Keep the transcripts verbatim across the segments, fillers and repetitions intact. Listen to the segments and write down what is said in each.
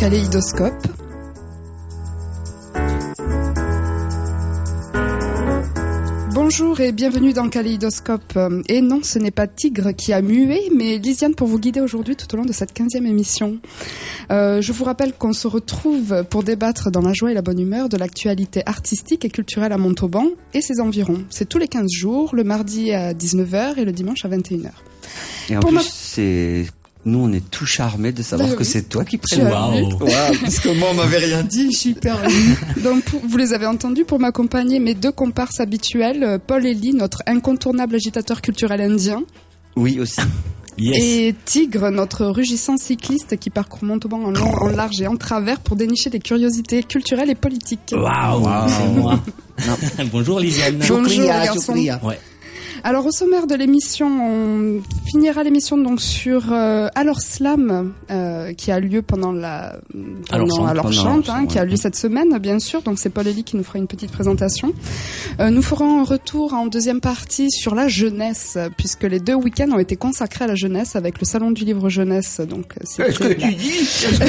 Kaléidoscope. Bonjour et bienvenue dans Kaléidoscope. Et non, ce n'est pas Tigre qui a mué, mais Lisiane pour vous guider aujourd'hui tout au long de cette quinzième émission. Euh, je vous rappelle qu'on se retrouve pour débattre dans la joie et la bonne humeur de l'actualité artistique et culturelle à Montauban et ses environs. C'est tous les quinze jours, le mardi à dix-neuf heures et le dimanche à vingt et une heures. Et en pour plus, ma... c'est... Nous, on est tout charmés de savoir bah, que oui. C'est toi qui présente. Waouh. Wow. Parce que moi, on m'avait rien dit. Super. Donc, pour, vous les avez entendus pour m'accompagner, mes deux comparses habituels, Paul Elie, notre incontournable agitateur culturel indien. Oui, aussi. Yes. Et Tigre, notre rugissant cycliste qui parcourt Montauban en long, en large et en travers pour dénicher des curiosités culturelles et politiques. Waouh, wow. C'est moi. Bonjour Lisiane. Bonjour garçon. Ouais. Alors au sommaire de l'émission, on finira l'émission donc sur euh, Alors Slam euh, qui a lieu pendant la pendant Alors, Alors Chante, hein, qui a lieu cette semaine bien sûr. Donc c'est Paul Elie qui nous fera une petite présentation. Euh, nous ferons un retour en deuxième partie sur la jeunesse puisque les deux week-ends ont été consacrés à la jeunesse avec le salon du livre jeunesse. Donc qu'est-ce que tu dis ?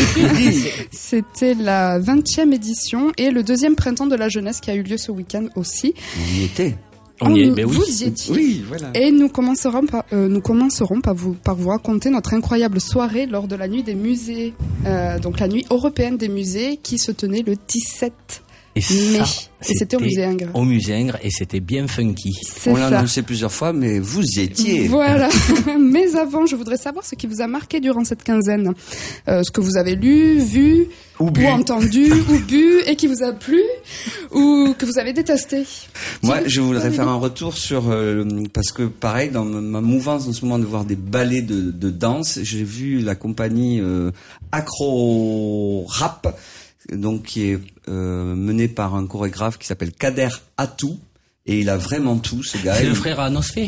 C'était la vingtième édition et le deuxième printemps de la jeunesse qui a eu lieu ce week-end aussi. On y était. On y est, ben oui. Vous y étiez. Oui, voilà. Et nous commencerons par, euh, nous commencerons par vous, par vous raconter notre incroyable soirée lors de la nuit des musées, euh, donc la nuit européenne des musées qui se tenait le dix-sept et mai. Ça, et c'était au musée Ingres. Au musée Ingres et c'était bien funky. C'est On l'a ça. annoncé plusieurs fois, mais vous y étiez. Voilà. Mais avant, je voudrais savoir ce qui vous a marqué durant cette quinzaine. Euh, ce que vous avez lu, vu, ou, ou entendu, ou bu, et qui vous a plu, ou que vous avez détesté. Moi, je voudrais faire un retour sur... Euh, parce que, pareil, dans ma mouvance en ce moment de voir des ballets de, de danse, j'ai vu la compagnie euh, Acro Rap, donc qui est euh, menée par un chorégraphe qui s'appelle Kader Atou, et il a vraiment tout, ce gars. C'est le frère à Nosfé.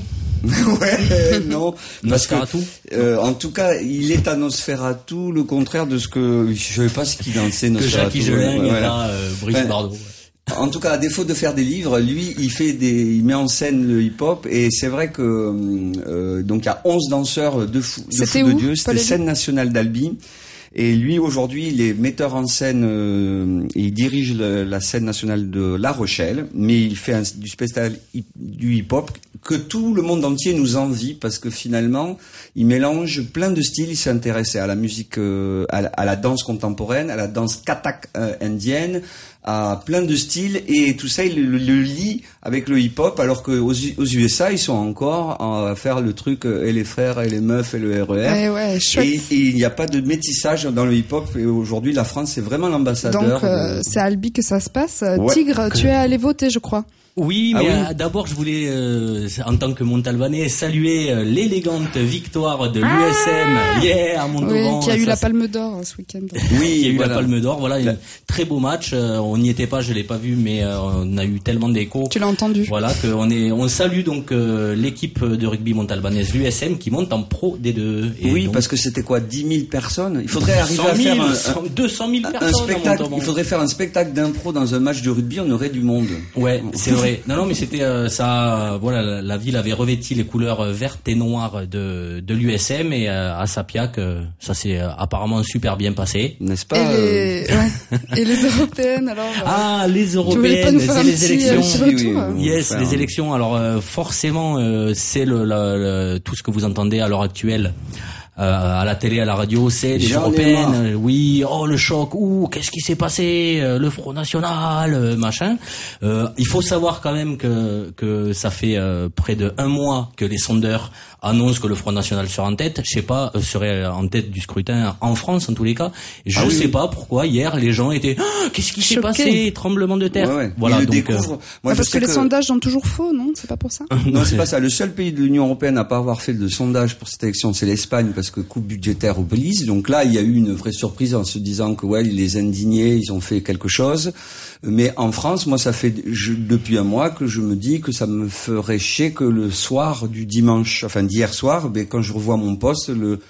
Ouais, non. Nosferatu. Euh, en tout cas, il est à Nosferatu, le contraire de ce que... Je ne sais pas ce qu'il dansait, Nosferatu. Que Jacques Higelin ouais, est voilà. à euh, Brigitte ouais. Bardot. En tout cas, à défaut de faire des livres, lui, il fait des, il met en scène le hip-hop, et c'est vrai que euh, donc il y a onze danseurs de fou, de, fou de Dieu. C'était Scène Nationale d'Albi. Et lui, aujourd'hui, il est metteur en scène, euh, il dirige le, la scène nationale de La Rochelle, mais il fait un, du spectacle du hip-hop que tout le monde entier nous envie, parce que finalement, il mélange plein de styles. Il s'est intéressé à la musique, euh, à, la, à la danse contemporaine, à la danse kathak euh, indienne, à plein de styles, et tout ça, il le, le lie avec le hip-hop, alors qu'aux aux U S A, ils sont encore à faire le truc et les frères et les meufs et le R E R. Ouais, ouais, et, et il n'y a pas de métissage dans le hip-hop, et aujourd'hui, la France, c'est vraiment l'ambassadeur. Donc, euh, de... c'est à Albi que ça se passe. Ouais. Tigre, que... tu es allé voter, je crois. Oui, mais ah oui. euh, d'abord, je voulais, euh, en tant que Montalbanais, saluer euh, l'élégante victoire de l'U S M, ah yeah, à Montauban. Oui, qui a eu la Palme d'Or ce week-end. Oui, qui a eu voilà. la Palme d'Or, voilà, un très beau match. Euh, on n'y était pas, je l'ai pas vu, mais euh, on a eu tellement d'échos. Tu l'as entendu. Voilà, qu'on est, on salue donc euh, l'équipe de rugby montalbanaise, l'U S M, qui monte en Pro D deux. Et oui, donc, parce que c'était quoi, dix mille personnes. Il faudrait arriver à faire un, un, deux cent mille personnes. Un spectacle. Il faudrait faire un spectacle d'impro dans un match de rugby, on aurait du monde. Ouais, c'est vrai. Non, non, mais c'était euh, ça. Euh, voilà, la, la ville avait revêti les couleurs vertes et noires de de l'U S M, et euh, à Sapiac, euh, ça s'est euh, apparemment super bien passé, n'est-ce pas? Et les, ouais. Et les européennes alors. Euh, ah, les européennes, c'est les élections. Euh, oui, oui, yes, les élections. Alors euh, forcément, euh, c'est le, le, le tout ce que vous entendez à l'heure actuelle. Euh, à la télé, à la radio, c'est des européennes. Oui, oh le choc, ouh, qu'est-ce qui s'est passé, euh, le Front National, euh, machin. Euh, il faut savoir quand même que que ça fait euh, près de un mois que les sondeurs annoncent que le Front National sera en tête. Je sais pas, euh, serait en tête du scrutin en France en tous les cas. Je ah oui, sais oui. pas pourquoi hier les gens étaient oh, qu'est-ce qui s'est passé, tremblement de terre. Ouais, ouais. Voilà, Ils donc. Le découvrent. Euh... Moi, ah, je parce sais que les que... sondages sont toujours faux, non? C'est pas pour ça? Non, c'est pas ça. Le seul pays de l'Union européenne à pas avoir fait de sondage pour cette élection, c'est l'Espagne, parce que coupe budgétaire oblige. Donc là, il y a eu une vraie surprise en se disant que ouais, les indignés, ils ont fait quelque chose. Mais en France, moi, ça fait je, depuis un mois que je me dis que ça me ferait chier que le soir du dimanche, enfin d'hier soir, ben, quand je revois mon poste, le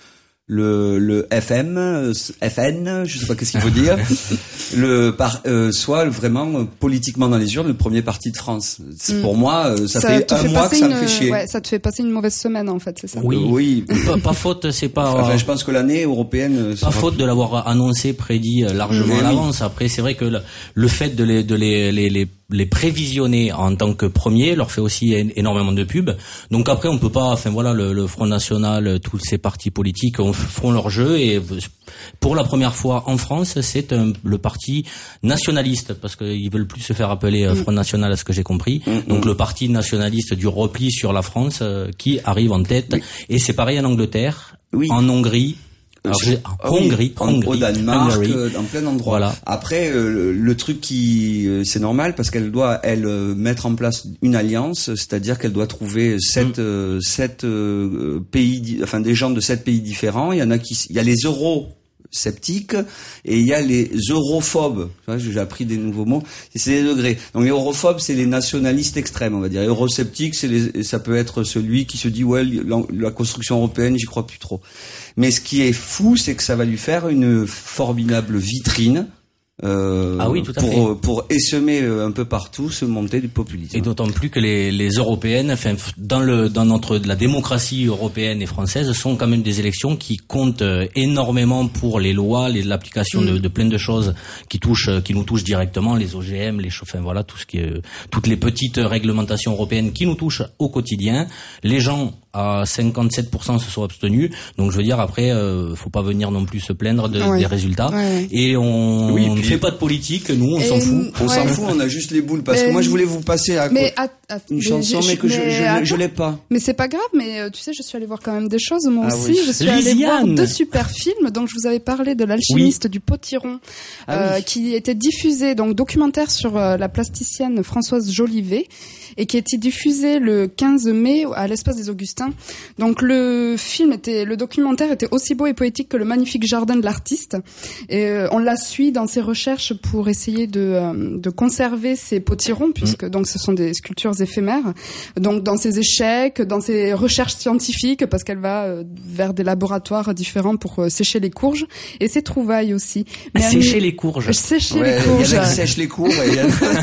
le le F M, F N, je sais pas qu'est-ce qu'il faut dire, le par euh, soit vraiment politiquement dans les urnes le premier parti de France. C'est, mm. Pour moi, ça, ça fait un fait mois que ça une, me fait chier. Ouais, ça te fait passer une mauvaise semaine en fait, c'est ça. Oui, euh, oui. pas, pas faute, c'est pas. Enfin, je pense que l'année européenne. Pas faute de l'avoir annoncé, prédit largement à l'avance. Après, c'est vrai que le, le fait de les de les les, les les prévisionner en tant que premier leur fait aussi énormément de pub. Donc après on peut pas, enfin voilà, le, le Front National, tous ces partis politiques feront leur jeu et pour la première fois en France c'est un, le parti nationaliste parce qu'ils veulent plus se faire appeler Front National à ce que j'ai compris. Mmh. Donc le parti nationaliste du repli sur la France euh, qui arrive en tête. Oui. Et c'est pareil en Angleterre, oui. En Hongrie. Alors, ah Hongrie, oui, Hongrie, au Danemark, euh, en plein endroit. Voilà. Après, euh, le, le truc qui, euh, c'est normal parce qu'elle doit, elle, euh, mettre en place une alliance, c'est-à-dire qu'elle doit trouver sept, mm. euh, sept euh, pays, enfin des gens de sept pays différents. Il y en a qui, il y a les euros sceptiques et il y a les europhobes. J'ai appris des nouveaux mots. Et c'est des degrés. Donc les europhobes, c'est les nationalistes extrêmes, on va dire. Eurosceptiques, c'est les, ça peut être celui qui se dit ouais, la, la construction européenne, j'y crois plus trop. Mais ce qui est fou, c'est que ça va lui faire une formidable vitrine. Euh, ah oui, tout à pour, fait. pour essaimer un peu partout ce montée du populisme. Et d'autant plus que les, les européennes, enfin, dans le, dans notre, la démocratie européenne et française, sont quand même des élections qui comptent énormément pour les lois, les, l'application mmh. de, de plein de choses qui touchent, qui nous touchent directement, les O G M, les, enfin voilà, tout ce qui est, toutes les petites réglementations européennes qui nous touchent au quotidien. Les gens, à cinquante-sept pour cent se sont abstenus. Donc je veux dire après, euh, faut pas venir non plus se plaindre de, ouais. des résultats. Ouais. Et on oui, ne fait pas de politique, nous on et s'en fout. On ouais. s'en fout, on a juste les boules. Parce et que moi je voulais vous passer à mais à, à, une mais chanson, mais que mais je, je, je, je l'ai pas. Mais c'est pas grave. Mais tu sais, je suis allée voir quand même des choses moi ah aussi. Oui. Je suis Lisiane. allée voir deux super films. Donc je vous avais parlé de l'alchimiste oui. du potiron, ah, euh, oui. qui était diffusé, donc documentaire sur euh, la plasticienne Françoise Jolivet, et qui a été diffusé le quinze mai à l'Espace des Augustins. Donc le film était, le documentaire était aussi beau et poétique que le magnifique jardin de l'artiste. Et euh, on la suit dans ses recherches pour essayer de, euh, de conserver ses potirons, puisque mmh. donc ce sont des sculptures éphémères. Donc dans ses échecs, dans ses recherches scientifiques, parce qu'elle va euh, vers des laboratoires différents pour euh, sécher les courges, et ses trouvailles aussi. Mais sécher un, les courges. Sécher ouais, les courges. Il y en a qui sèchent les courges. Et,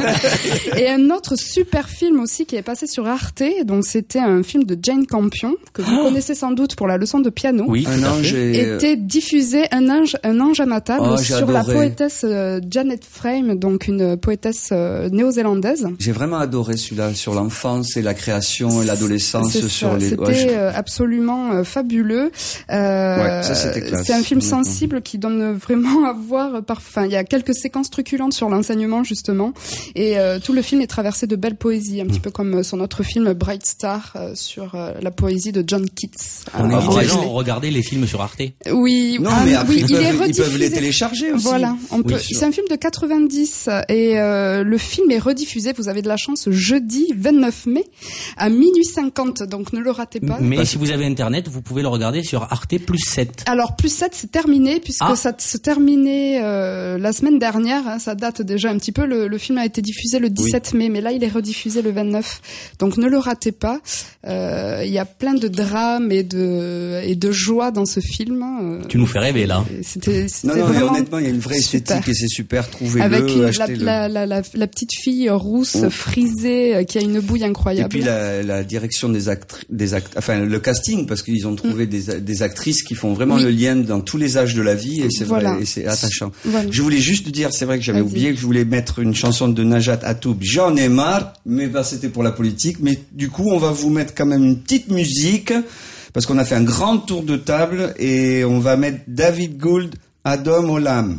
a... et un autre super film aussi qui est passé sur Arte, donc c'était un film de Jane Campion que vous oh connaissez sans doute pour la leçon de piano. Oui, un ange était diffusé un ange un ange à ma table oh, sur adoré. la poétesse euh, Janet Frame, donc une poétesse euh, néo-zélandaise. J'ai vraiment adoré celui-là sur l'enfance et la création et l'adolescence. C'est sur ça, les. C'était ouais, je... euh, absolument euh, fabuleux. Euh, ouais, ça c'était classe. C'est un film sensible qui donne vraiment à voir. Par... Enfin, il y a quelques séquences truculentes sur l'enseignement justement, et euh, tout le film est traversé de belle poésie, un mmh. petit peu comme son autre film Bright Star euh, sur euh, la poésie de John Keats. On invite ah, les gens à regarder les films sur Arte. Oui, non, ah, mais après oui, ils, il peuvent, est rediffusé. Ils peuvent les télécharger aussi. Voilà, on peut. Oui, c'est un film de quatre-vingt-dix et euh, le film est rediffusé. Vous avez de la chance jeudi vingt-neuf mai à minuit cinquante, donc ne le ratez pas. Mais Parce... si vous avez internet, vous pouvez le regarder sur Arte plus sept. Alors plus sept, c'est terminé puisque ah. ça se terminait euh, la semaine dernière. Hein, ça date déjà un petit peu. Le, le film a été diffusé le dix-sept oui. mai, mais là il est rediffusé le vingt-neuf. Donc ne le ratez pas. Il euh, y a plein de drames et de et de joie dans ce film. Euh, tu nous fais rêver là. C'était, c'était non, non, vraiment mais honnêtement, il y a une vraie esthétique super. Et c'est super. Trouvez-le, avec une, achetez-le. La, la, la, la petite fille rousse mmh. frisée qui a une bouille incroyable. Et puis la, la direction des actrices, des act, enfin le casting, parce qu'ils ont trouvé mmh. des, des actrices qui font vraiment oui. le lien dans tous les âges de la vie et c'est voilà. vrai et c'est attachant. Voilà. Je voulais juste dire, c'est vrai que j'avais Vas-y. oublié que je voulais mettre une chanson de Najat Atoub. J'en ai marre, mais bah c'était pour la politique. Mais du coup, on va vous mettre quand même une petite musique parce qu'on a fait un grand tour de table et on va mettre David Gould, Adom Olam.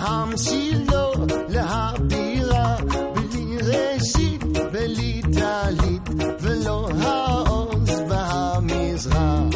והמשילו להבירה בלי ראשית בלי תלית ולא העוז והמזרח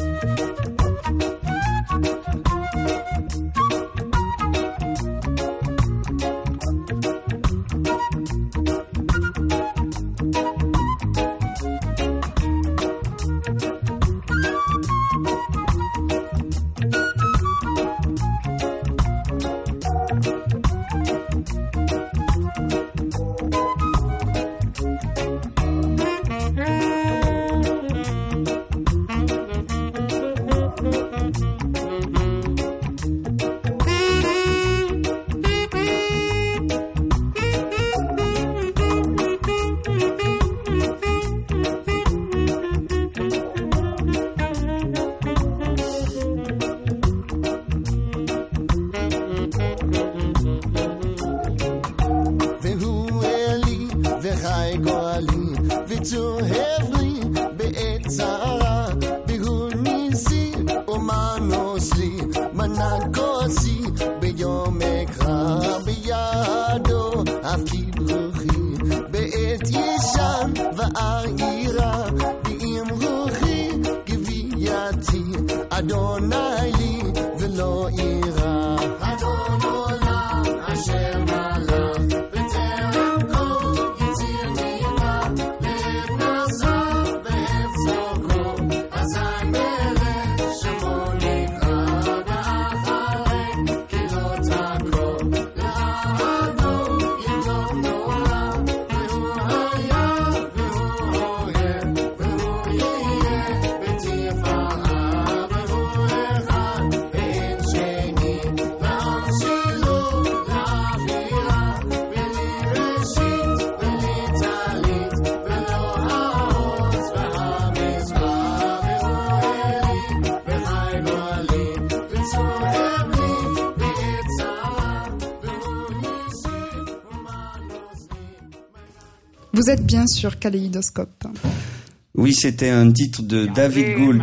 Vous êtes bien sur Kaléidoscope. Oui, c'était un titre de David Gould.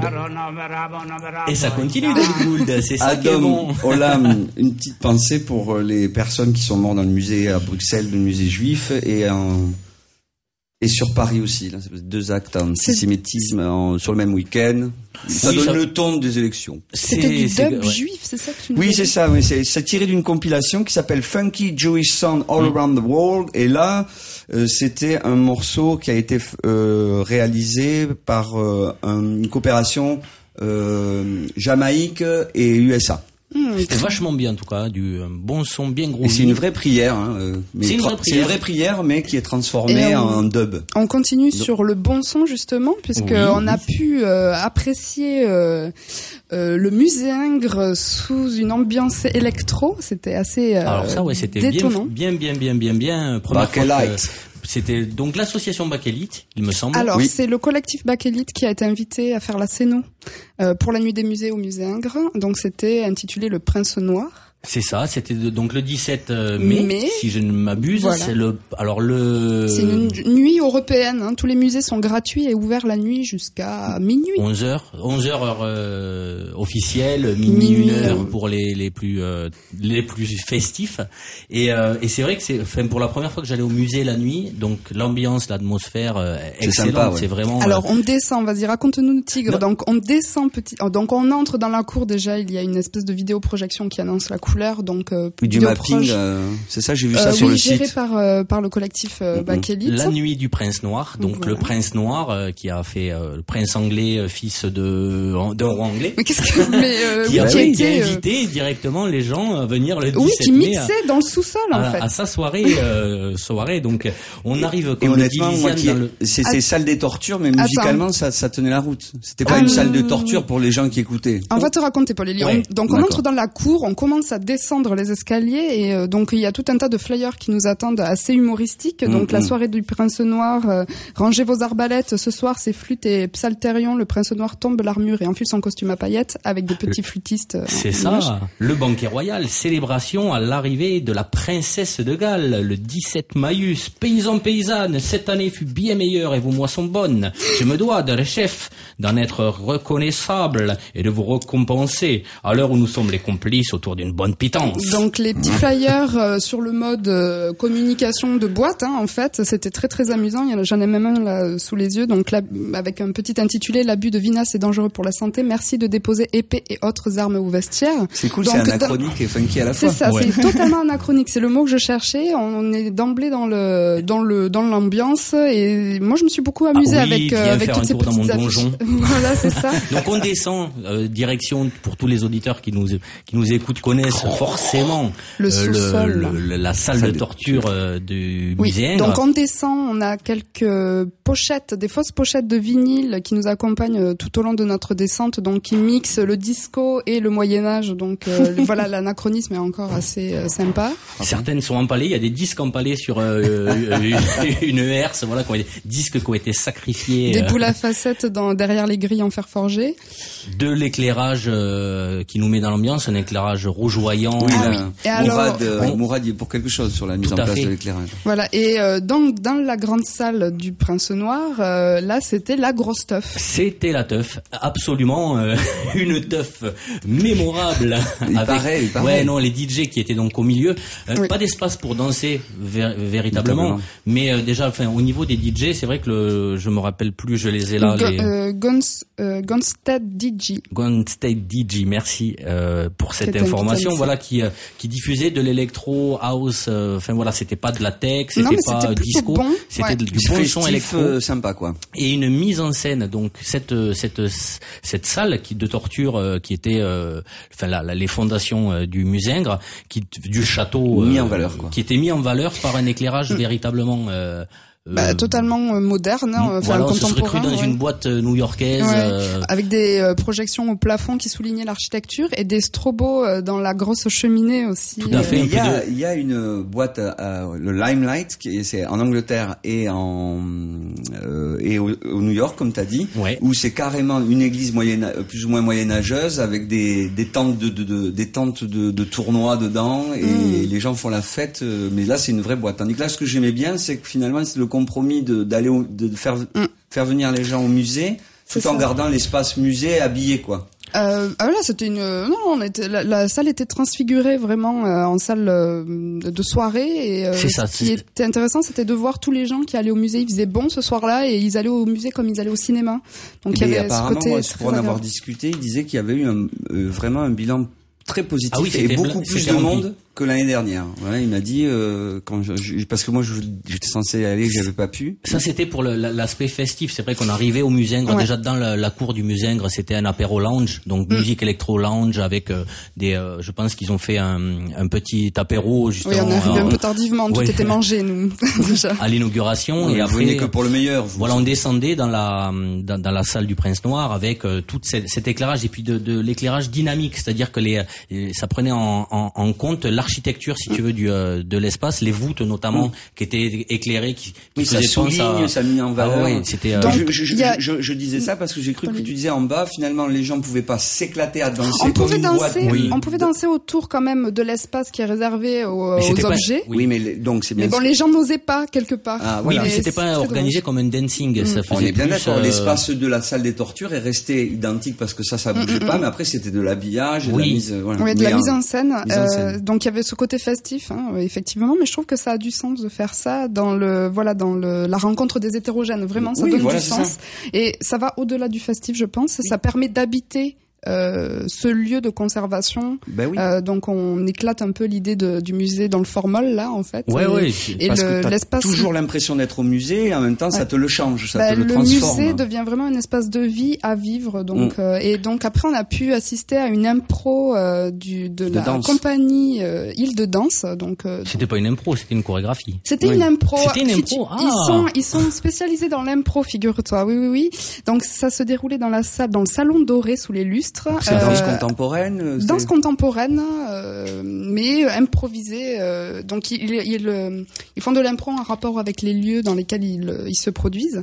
Et ça continue, David Gould, c'est ça qui est bon. Olam, une petite pensée pour les personnes qui sont mortes dans le musée à Bruxelles, le musée juif, et en... et sur Paris aussi. Là, deux actes antisémitisme en... sur le même week-end. Ça oui, donne ça... le ton des élections. C'était du dub ouais. juif, c'est ça que tu nous Oui, dis c'est ça. Oui, c'est, c'est tiré d'une compilation qui s'appelle Funky Jewish Sound All mm. Around the World. Et là, euh, c'était un morceau qui a été euh, réalisé par euh, un, une coopération euh, Jamaïque et U S A. Mmh, C'était vachement bien en tout cas, du un bon son bien gros. Et c'est une vraie prière, hein, euh, mais c'est, une vraie tra- c'est une vraie prière, mais qui est transformée on, en dub. On continue Donc. sur le bon son justement, puisque oui, on oui. a pu euh, apprécier euh, euh, le musée Ingres sous une ambiance électro. C'était assez euh, Alors ça, ouais, c'était détonnant. bien, bien, bien, bien, bien, bien. Bakelite. C'était donc l'association Bakelite, il me semble. Alors, oui. c'est le collectif Bakelite qui a été invité à faire la scéno euh, pour la nuit des musées au musée Ingres. Donc, c'était intitulé Le Prince Noir. C'est ça, c'était donc le dix-sept mai, mai si je ne m'abuse. Voilà. C'est le, alors le. C'est une nuit européenne. Hein. Tous les musées sont gratuits et ouverts la nuit jusqu'à minuit. onze heures, onze heures heure euh, officielle, minuit, minuit une heure pour les les plus euh, les plus festifs. Et euh, et c'est vrai que c'est, enfin, pour la première fois que j'allais au musée la nuit, donc l'ambiance, l'atmosphère, euh, c'est excellente. Sympa, ouais. C'est vraiment. Alors on descend, vas-y, raconte-nous Tigre. Non. Donc on descend petit. Donc on entre dans la cour déjà. Il y a une espèce de vidéoprojection qui annonce la couleur. Donc euh, du mapping, euh, c'est ça, j'ai vu ça euh, sur oui, le géré site. par euh, par le collectif euh, mm-hmm. Bakelite. La nuit du prince noir, donc voilà. Le prince noir euh, qui a fait euh, le prince anglais, euh, fils de d'un roi anglais. Mais qu'est-ce que mais euh, qui oui, a, qui a été, invité euh... directement les gens à venir le dix-sept oui, qui mai mixait à, dans le sous-sol en à, fait. À sa soirée euh, soirée. Donc on arrive comme et honnêtement, moi qui dans le... c'était salle des tortures, mais musicalement ça ça tenait la route. C'était pas euh... une salle de torture pour les gens qui écoutaient. On va te raconter Paul Élie. Ouais. Donc on D'accord. entre dans la cour, on commence à descendre les escaliers et euh, donc il y a tout un tas de flyers qui nous attendent assez humoristiques. Donc mmh, la soirée du Prince Noir, euh, rangez vos arbalètes, ce soir c'est flûte et psalterion, le Prince Noir tombe l'armure et enfile son costume à paillettes avec des petits flûtistes. Euh, c'est ça, image. Le banquet royal, célébration à l'arrivée de la princesse de Galles, le dix-sept Maïus, paysans paysannes, cette année fut bien meilleure et vos moissons bonnes. Je me dois, de chef, d'en être reconnaissable et de vous récompenser à l'heure où nous sommes les complices autour d'une bonne grande pitance. Donc les petits flyers euh, sur le mode euh, communication de boîte, hein, en fait, c'était très très amusant. Il y en a, j'en ai même un là sous les yeux, donc là, avec un petit intitulé: l'abus de vinasse est dangereux pour la santé. Merci de déposer épées et autres armes au vestiaire. C'est cool, donc, c'est anachronique dans... et funky à la fois. C'est ça, ouais. C'est totalement anachronique. C'est le mot que je cherchais. On est d'emblée dans le dans le dans l'ambiance et moi je me suis beaucoup amusée ah oui, avec euh, avec toutes ces petites dans mon donjon. Voilà, c'est ça. Donc on descend euh, direction pour tous les auditeurs qui nous qui nous écoutent connaissent forcément le sous-sol, euh, le, le, la salle de torture euh, du oui, musée. Donc on descend, on a quelques pochettes, des fausses pochettes de vinyle qui nous accompagnent tout au long de notre descente, donc qui mixent le disco et le Moyen-Âge. Donc euh, voilà, l'anachronisme est encore assez euh, sympa. Certaines sont empalées, il y a des disques empalés sur euh, une herse, voilà, qui ont des disques qui ont été sacrifiés. Des boules à facettes dans, derrière les grilles en fer forgé. De l'éclairage euh, qui nous met dans l'ambiance, un éclairage rougeoyant. Oui, ah, là, oui. Et Mourad, alors, on... Mourad y est pour quelque chose sur la mise en place fait. de l'éclairage. Voilà, et euh, donc dans la grande salle du Prince Noir, euh, là c'était la grosse teuf. C'était la teuf, absolument euh, une teuf mémorable. Il avec, paraît, il paraît. Ouais, non, les D J qui étaient donc au milieu, euh, oui. Pas d'espace pour danser ver- véritablement, mais euh, déjà, enfin, au niveau des D J, c'est vrai que le, je me rappelle plus, je les ai là. Gun, les... euh, Guns, euh, Gunstead D J. Gunstead D J, merci euh, pour cette C'était information. Voilà, qui euh, qui diffusait de l'électro house. Enfin euh, voilà, c'était pas de la tech, c'était non, pas c'était disco, bon. c'était ouais. du bon son électro, euh, sympa quoi. Et une mise en scène. Donc cette cette cette salle qui de torture euh, qui était, euh, enfin la, la, les fondations euh, du Musingre, qui du château, euh, mis en valeur quoi. Qui était mis en valeur par un éclairage mmh. véritablement. Euh, Bah, euh, totalement moderne, hein, enfin voilà, contemporain. On se serait cru dans ouais. une boîte new-yorkaise. Ouais. Euh... Avec des euh, projections au plafond qui soulignaient l'architecture et des strobos euh, dans la grosse cheminée aussi. Tout à fait. Il y a, il y a une boîte, euh, le Limelight, qui est, c'est en Angleterre et en euh, et au, au New York, comme t'as dit, ouais. où c'est carrément une église moyenne, plus ou moins moyenâgeuse, avec des des tentes de, de, de des tentes de, de tournois dedans et mm. les gens font la fête. Mais là, c'est une vraie boîte. Tandis que là, ce que j'aimais bien, c'est que finalement, c'est le compromis de d'aller au, de faire mm. faire venir les gens au musée tout c'est en ça. Gardant l'espace musée habillé quoi. Euh, ah là, c'était une non, on était la, la salle était transfigurée vraiment euh, en salle euh, de soirée et euh, c'est ça, ce qui c'est... était intéressant, c'était de voir tous les gens qui allaient au musée. Il faisait bon ce soir-là et ils allaient au musée comme ils allaient au cinéma. Donc et il y avait apparemment, ce côté moi, pour en avoir discuté, il disait qu'il y avait eu un, euh, vraiment un bilan très positif ah oui, et beaucoup bl- plus de rempli. monde que l'année dernière. Voilà, il m'a dit euh, quand je, je, parce que moi je, j'étais censé aller, j'avais pas pu. Ça c'était pour le, l'aspect festif. C'est vrai qu'on arrivait au Musingre, ouais. déjà dans la, la cour du Musingre, c'était un apéro lounge, donc mm. musique électro lounge avec euh, des. Euh, je pense qu'ils ont fait un, un petit apéro justement. Oui, on est arrivé euh, un peu tardivement, tout ouais. était mangé nous déjà. À l'inauguration ouais, et vous après. que pour le meilleur. Vous voilà, on descendait dans la dans, dans la salle du Prince Noir avec euh, tout cet, cet éclairage et puis de, de l'éclairage dynamique, c'est-à-dire que les, les ça prenait en, en, en compte l'architecture, si tu veux, du euh, de l'espace, les voûtes notamment mmh. qui étaient éclairées, qui, qui oui, faisaient ça souligne, à... ça mis en valeur. Ah ouais, c'était. Euh... Donc, je, je, a... je, je, je disais ça parce que j'ai cru que tu disais en bas, finalement, les gens pouvaient pas s'éclater à danser. On comme pouvait une danser, boîte. Oui. on pouvait danser autour quand même de l'espace qui est réservé aux, aux pas... objets. Oui, mais les, donc c'est bien. Mais bon, les gens n'osaient pas quelque part. Ah, oui, mais c'était pas organisé dommage. Comme un dancing. Mmh. Ça faisait on est bien plus, d'accord. Euh... L'espace de la salle des tortures est resté identique parce que ça, ça bougeait mmh, pas. Mmh. Mais après, c'était de l'habillage, et oui. de la mise, voilà. Oui, de la mise en scène. Mise en scène. Euh, donc il y avait ce côté festif, hein, effectivement. Mais je trouve que ça a du sens de faire ça dans le, voilà, dans le, la rencontre des hétérogènes. Vraiment, ça oui, donne voilà, du sens. Ça. Et ça va au-delà du festif, je pense. Oui. Ça permet d'habiter Euh, ce lieu de conservation. Ben oui. euh, donc on éclate un peu l'idée de, du musée dans le formol là en fait. Ouais, et, ouais. Et parce le, que t'as l'espace toujours l'impression d'être au musée et en même temps ouais. ça te le change, ça bah, te le, le transforme. Le musée devient vraiment un espace de vie à vivre. Donc mm. euh, et donc après on a pu assister à une impro euh, du de, de la danse. compagnie euh, Île de Danse. Donc euh, c'était pas une impro, c'était une chorégraphie. C'était oui. une impro. C'était une impro. Ah. Ils sont ils sont spécialisés dans l'impro, figure-toi. Oui oui oui. Donc ça se déroulait dans la salle, dans le salon doré sous les lustres. C'est euh, contemporaine, c'est... danse contemporaine, euh, mais improvisée. Euh, donc ils, ils, ils, ils font de l'impro en rapport avec les lieux dans lesquels ils, ils se produisent.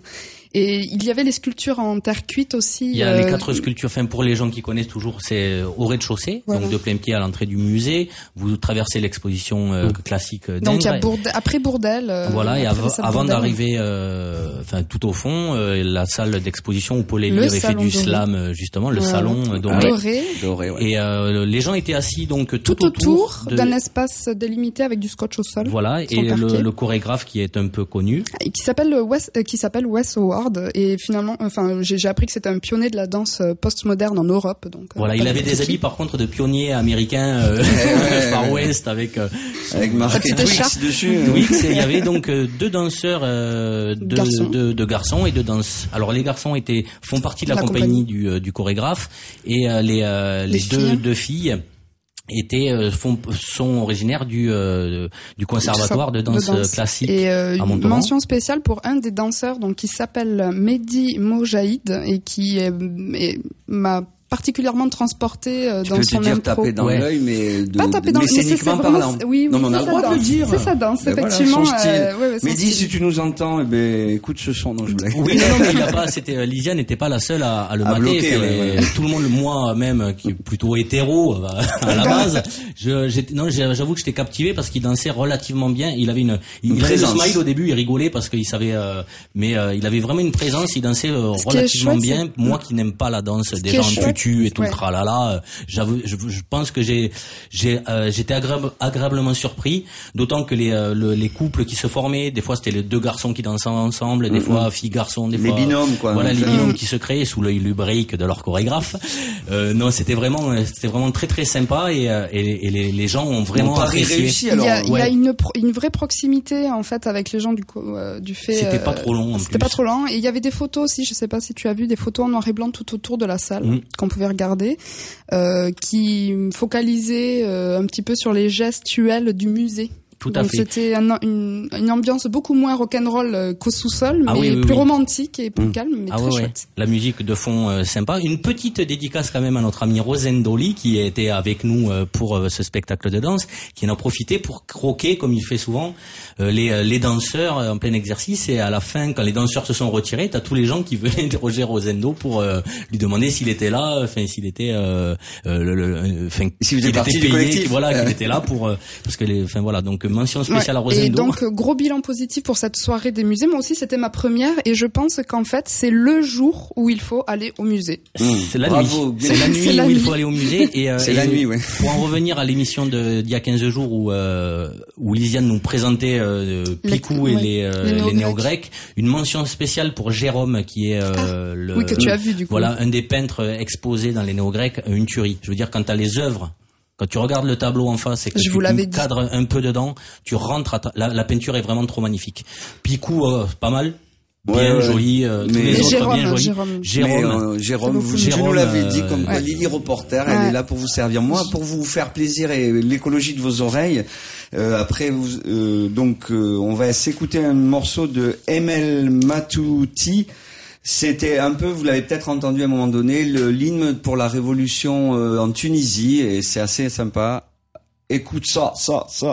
Et il y avait les sculptures en terre cuite aussi. Il y a euh... les quatre sculptures, enfin pour les gens qui connaissent toujours, c'est au rez-de-chaussée, voilà. Donc de plein pied à l'entrée du musée. Vous traversez l'exposition euh, classique d'Ingres. Donc il y a Bourdelle, après Bourdelle. Euh, voilà, et av- avant d'arriver, euh, enfin tout au fond, euh, la salle d'exposition où Paul Élie avait fait du doré. slam, justement, le ouais. salon doré. doré. doré ouais. Et euh, les gens étaient assis donc tout, tout autour, autour de... d'un espace délimité avec du scotch au sol. Voilà, et le, le chorégraphe qui est un peu connu, et qui s'appelle Wes, euh, qui s'appelle Wes Howard, et finalement, enfin, j'ai, j'ai appris que c'était un pionnier de la danse postmoderne en Europe. Donc voilà, il avait des habits par contre de pionnier américain euh, ouais, Far West avec euh, avec marqué Twix dessus. Twix, et il y avait donc euh, deux danseurs euh, de, garçons. De, de garçons et de danse. Alors les garçons étaient font partie de la, la compagnie, compagnie du, euh, du chorégraphe, et euh, les, euh, les, les deux, filles. deux filles étaient euh, font, sont originaires du euh, du conservatoire de danse, de danse. classique et euh, à Montauban. Une mention spéciale pour un des danseurs donc qui s'appelle Mehdi Mojaïd et qui est, est, m'a particulièrement transporté euh, dans son impro. Tu peux te dire taper dans ouais. l'œil, mais de, pas taper dans, mais mais c'est, c'est parlant. Oui, oui, non, mais on a le droit de le dire. C'est sa danse, ben effectivement. Voilà, euh, ouais, ouais, mais dis si tu nous entends, eh ben écoute ce son. Non, je voulais. Oui, non, non, mais il y a pas. C'était euh, Lysia n'était pas la seule à, à le à mater. Bloquer, ouais, les, ouais. Tout le monde, moi même, qui est plutôt hétéro à la base, je, j'étais, non, j'avoue que j'étais captivé parce qu'il dansait relativement bien. Il avait une, il, il avait le smile au début, il rigolait parce qu'il savait, euh, mais euh, il avait vraiment une présence. Il dansait euh, relativement chouette, bien. C'est... Moi qui n'aime pas la danse, des gens en tutu et tout le tralala. Là, j'avoue, je, je pense que j'ai, j'ai, euh, j'étais agréable, agréablement surpris. D'autant que les, euh, le, les couples qui se formaient, des fois c'était les deux garçons qui dansaient ensemble, des mm-hmm. fois filles garçons, des les fois binômes quoi. Voilà les binômes qui se créaient sous l'œil lubrique de leur chorégraphe. Euh, non, c'était vraiment, c'était vraiment très très sympa et, et, et les, les gens ont vraiment on apprécié. Réussi, alors. Il y a, ouais. il y a une, une vraie proximité en fait avec les gens du euh, du fait. C'était euh, pas trop long. En c'était plus. pas trop long et il y avait des photos aussi. Je sais pas si tu as vu des photos en noir et blanc tout autour de la salle mm. qu'on pouvait regarder. Euh, qui focalisait euh, un petit peu sur les gestuels du musée. Tout à Donc fait. C'était un, une, une ambiance beaucoup moins rock'n'roll qu'au sous-sol, ah mais oui, oui, plus oui. romantique et plus mmh. calme, mais ah très ouais, chouette. Ouais. La musique de fond euh, sympa. Une petite dédicace quand même à notre ami Rosendoli qui était avec nous euh, pour euh, ce spectacle de danse, qui en a profité pour croquer, comme il fait souvent, euh, les, les danseurs en plein exercice. Et à la fin, quand les danseurs se sont retirés, t'as tous les gens qui venaient interroger Rosendo pour euh, lui demander s'il était là, enfin s'il était, euh, euh, le, le, enfin si vous êtes partie payé, du collectif, voilà, qu'il était là pour, euh, parce que les, enfin voilà, donc mention spéciale ouais. à Rosendo. Et donc gros bilan positif pour cette soirée des musées. Moi aussi c'était ma première et je pense qu'en fait c'est le jour où il faut aller au musée. Mmh. C'est la Bravo. nuit. C'est la nuit c'est la où nuit. Il faut aller au musée. Et, euh, c'est et la nuit, ouais. Pour en revenir à l'émission de d'il y a quinze jours où euh, où Lysiane nous présentait euh, Picou les, et ouais. les, euh, les, néo-grecs. les néo-grecs, une mention spéciale pour Jérôme qui est euh, ah, le oui que tu as vu du coup. Voilà un des peintres exposés dans les néo-grecs, une tuerie. Je veux dire quand t'as les œuvres. Quand tu regardes le tableau en face et que je tu cadres un peu dedans, tu rentres à ta... la, la peinture est vraiment trop magnifique. Picou, euh, pas mal. Bien ouais, joli, euh, tous les autres Jérôme, bien jolis. Jérôme, Jérôme, mais, euh, Jérôme, vous, Jérôme, tu nous l'avais dit comme quoi ouais. Lily Reporter, ouais. elle est là pour vous servir. Moi, pour vous faire plaisir et l'écologie de vos oreilles. Euh, après, vous, euh, donc, euh, on va s'écouter un morceau de M L Matouti. C'était un peu, vous l'avez peut-être entendu à un moment donné, le l'hymne pour la révolution euh, en Tunisie, et c'est assez sympa. Écoute ça, ça, ça.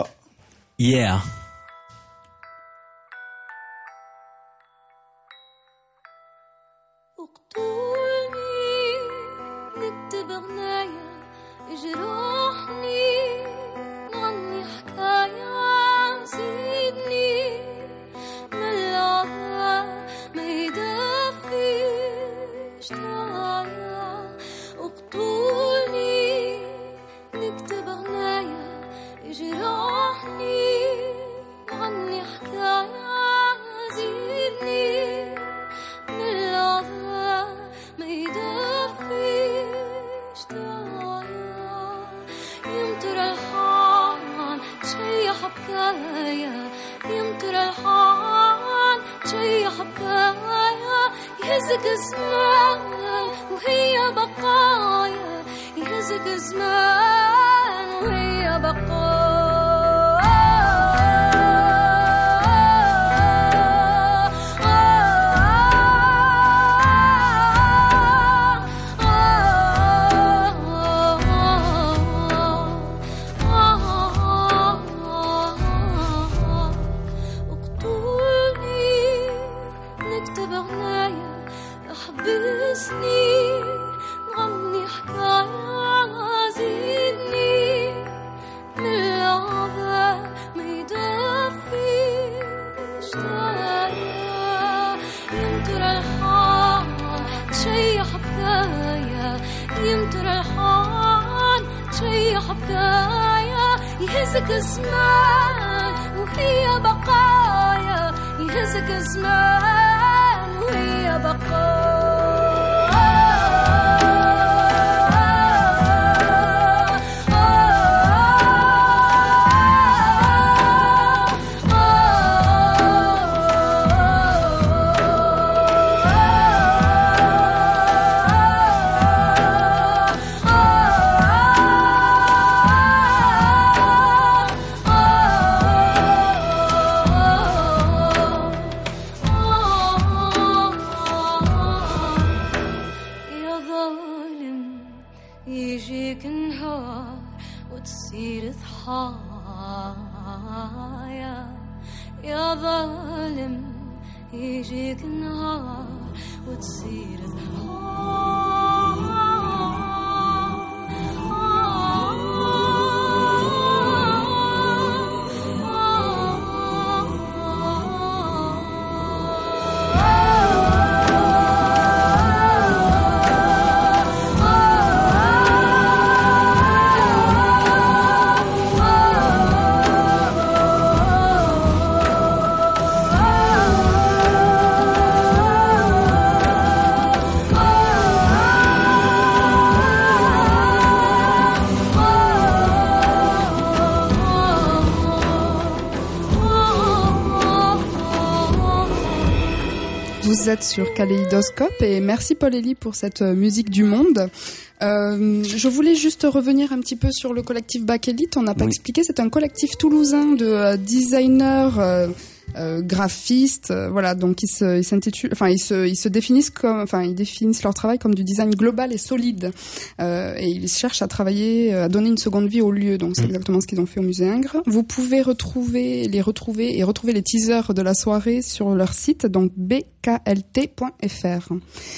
Yeah. يهزك زمان وهي بقايا يهزك زمان وهي بقايا اقتلني نكتب غنايا حكاية يهزك زمان وهي بقايا يهزك زمان وهي بقايا يا ظالم يجيك نهار وتصير Vous êtes sur Kaléidoscope et merci Paul Elie pour cette musique du monde. Euh, je voulais juste revenir un petit peu sur le collectif Bac Elite. On n'a pas oui. expliqué, c'est un collectif toulousain de euh, designers, euh, euh, graphistes, euh, voilà. Donc ils se, ils s'intitulent, enfin ils se, ils se définissent comme, enfin ils définissent leur travail comme du design global et solide. Euh, et ils cherchent à travailler, à donner une seconde vie au lieu. Donc c'est mmh. exactement ce qu'ils ont fait au Musée Ingres. Vous pouvez retrouver, les retrouver et retrouver les teasers de la soirée sur leur site, donc b k l t point f r.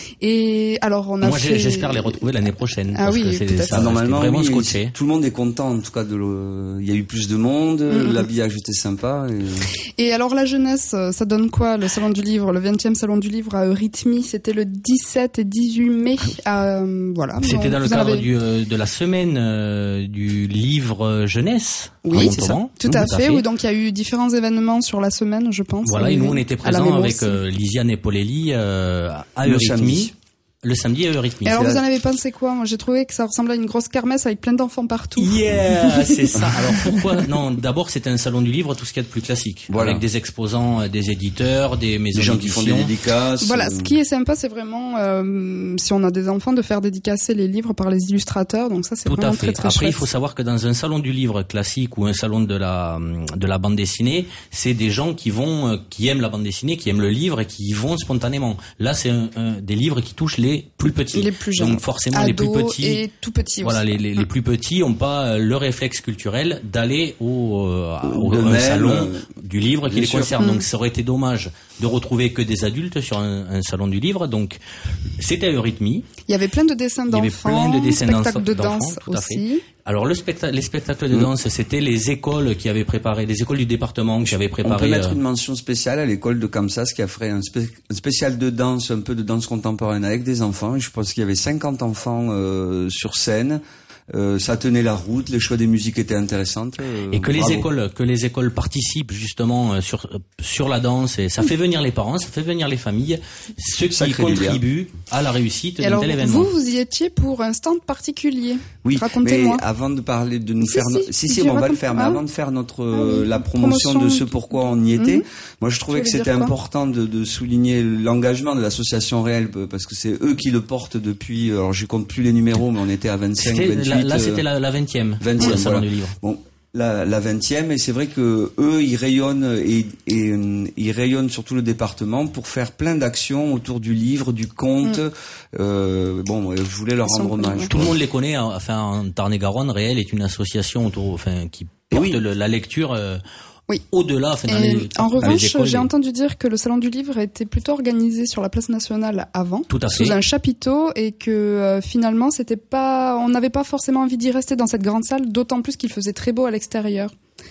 Et alors on a Moi fait... j'espère les retrouver l'année prochaine. Ah parce oui, que c'est, ça, normalement vraiment oui, scotché. Tout le monde est content en tout cas de le... il y a eu plus de monde, mmh. l'habillage était sympa et... et alors la jeunesse, ça donne quoi le salon du livre, le vingtième salon du livre à Eurythmie, c'était le dix-sept et dix-huit mai à, euh, voilà. C'était donc, dans le cadre avez... du, euh, de la semaine euh, du livre jeunesse. Oui, c'est ça. Tout, mmh, à, tout fait. à fait. Oui, donc il y a eu différents événements sur la semaine, je pense. Voilà, et nous on était présents avec euh, Lisiane et Paul Elie euh, à Eurythmie. Le samedi à Eurythmie. Et alors vous en avez pensé quoi? Moi j'ai trouvé que ça ressemblait à une grosse kermesse avec plein d'enfants partout. Yeah, c'est ça. Alors pourquoi? Non, d'abord c'était un salon du livre, tout ce qu'il y a de plus classique, voilà. Avec des exposants, des éditeurs, des maisons des gens d'édition. qui font des dédicaces. Voilà, ce qui est sympa, c'est vraiment euh, si on a des enfants de faire dédicacer les livres par les illustrateurs. Donc ça c'est tout vraiment à fait. très très Après chouette. il faut savoir que dans un salon du livre classique ou un salon de la de la bande dessinée, c'est des gens qui vont qui aiment la bande dessinée, qui aiment le livre et qui y vont spontanément. Là c'est un, un, des livres qui touchent les plus petits. Les plus jeunes. Donc forcément Ados les plus petits et tout petits voilà aussi. les, les, les plus petits ont pas le réflexe culturel d'aller au, euh, au, au salon euh, du livre qui les sûr. concerne. Mmh. Donc ça aurait été dommage de retrouver que des adultes sur un, un salon du livre. Donc c'était à Eurythmie. Il y avait plein de dessins d'enfants, il y avait plein de dessins spectacles de danse tout à aussi. Fait. Alors le spectacle, les spectacles de danse, mmh. c'était les écoles qui avaient préparé, les écoles du département qui avaient préparé. On peut mettre euh... une mention spéciale à l'école de Kamsas qui a fait un, spé- un spécial de danse, un peu de danse contemporaine avec des enfants. Et je pense qu'il y avait cinquante enfants euh, sur scène. Euh, ça tenait la route, les choix des musiques étaient intéressantes. Euh, et que bravo. les écoles, que les écoles participent justement euh, sur sur la danse, et ça fait venir les parents, ça fait venir les familles, ceux qui contribuent à la réussite d'un tel événement. Vous, vous y étiez pour un stand particulier. Oui, racontez-moi. Mais avant de parler, de nous si, faire, si, no... si, si, si on va le faire, mais avant de faire notre ah, oui. la promotion, promotion de ce pourquoi on y était, mmh. moi je trouvais tu que c'était important de, de souligner l'engagement de l'association Réelle parce que c'est eux qui le portent depuis. Alors je compte plus les numéros, mais on était à vingt-cinq, vingt-huit. Là, là c'était la, la vingtième, vingtième, le salon voilà. du livre. Bon, la, la vingtième, et c'est vrai que eux, ils rayonnent et, et ils rayonnent sur tout le département pour faire plein d'actions autour du livre, du conte. Mm. Euh, bon, je voulais leur rendre hommage. Tout le monde les connaît. Enfin, en Tarn-et-Garonne, Réel est une association autour, enfin, qui porte oui. le, la lecture. Euh, Oui. Au-delà, enfin, dans les, en revanche, écoles, j'ai entendu dire que le salon du livre était plutôt organisé sur la place nationale avant, tout à fait. sous un chapiteau, et que euh, finalement, c'était pas, on n'avait pas forcément envie d'y rester dans cette grande salle, d'autant plus qu'il faisait très beau à l'extérieur.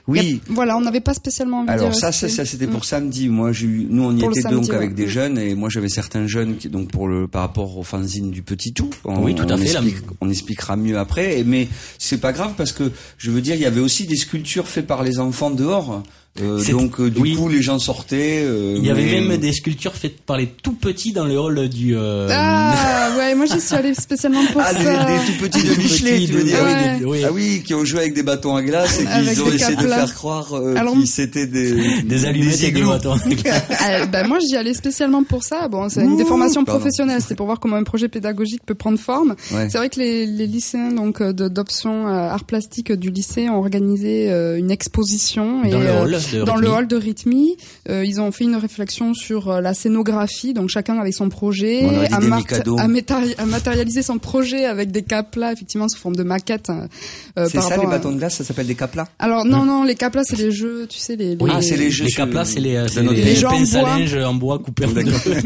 Oui. A, voilà, on n'avait pas spécialement envie Alors de ça, ça, ça, c'était pour mmh. samedi. Moi, j'ai eu, nous, on y pour était samedi, donc ouais. avec des jeunes, et moi, j'avais certains jeunes qui, donc pour le, par rapport au fanzine du Petit Tout. On, oui, tout à on fait. Explique, là. On expliquera mieux après, mais c'est pas grave parce que je veux dire, il y avait aussi des sculptures faites par les enfants dehors. Euh, donc euh, du oui. coup les gens sortaient. Euh, Il y avait mais... même des sculptures faites par les tout petits dans le hall du. Euh... Ah ouais, moi j'y suis allée spécialement pour ah, ça. Ah des, des tout petits de Michelet, tu veux dire ouais. oui, oui. Ah oui, qui ont joué avec des bâtons à glace et qui ont essayé de faire croire euh, Alors, qu'ils c'était des des allumettes et des bâtons à glace. ah, bah moi j'y allais spécialement pour ça. Bon, c'est une déformation professionnelle, c'était pour voir comment un projet pédagogique peut prendre forme. Ouais. C'est vrai que les, les lycéens donc d'option euh, art plastique du lycée ont organisé euh, une exposition dans et le hall euh, dans le hall de Rythmie, euh, ils ont fait une réflexion sur euh, la scénographie, donc chacun avec son projet, à, à, métari- à matérialiser son projet avec des caplas, effectivement sous forme de maquettes. Euh, c'est ça les bâtons de glace, ça s'appelle des caplas. Alors non, non, les caplas c'est les jeux, tu sais les. les oui, ah, c'est les jeux. Les caplas c'est les, c'est les, les, les jeux pinces en bois. à linge en bois coupés en deux.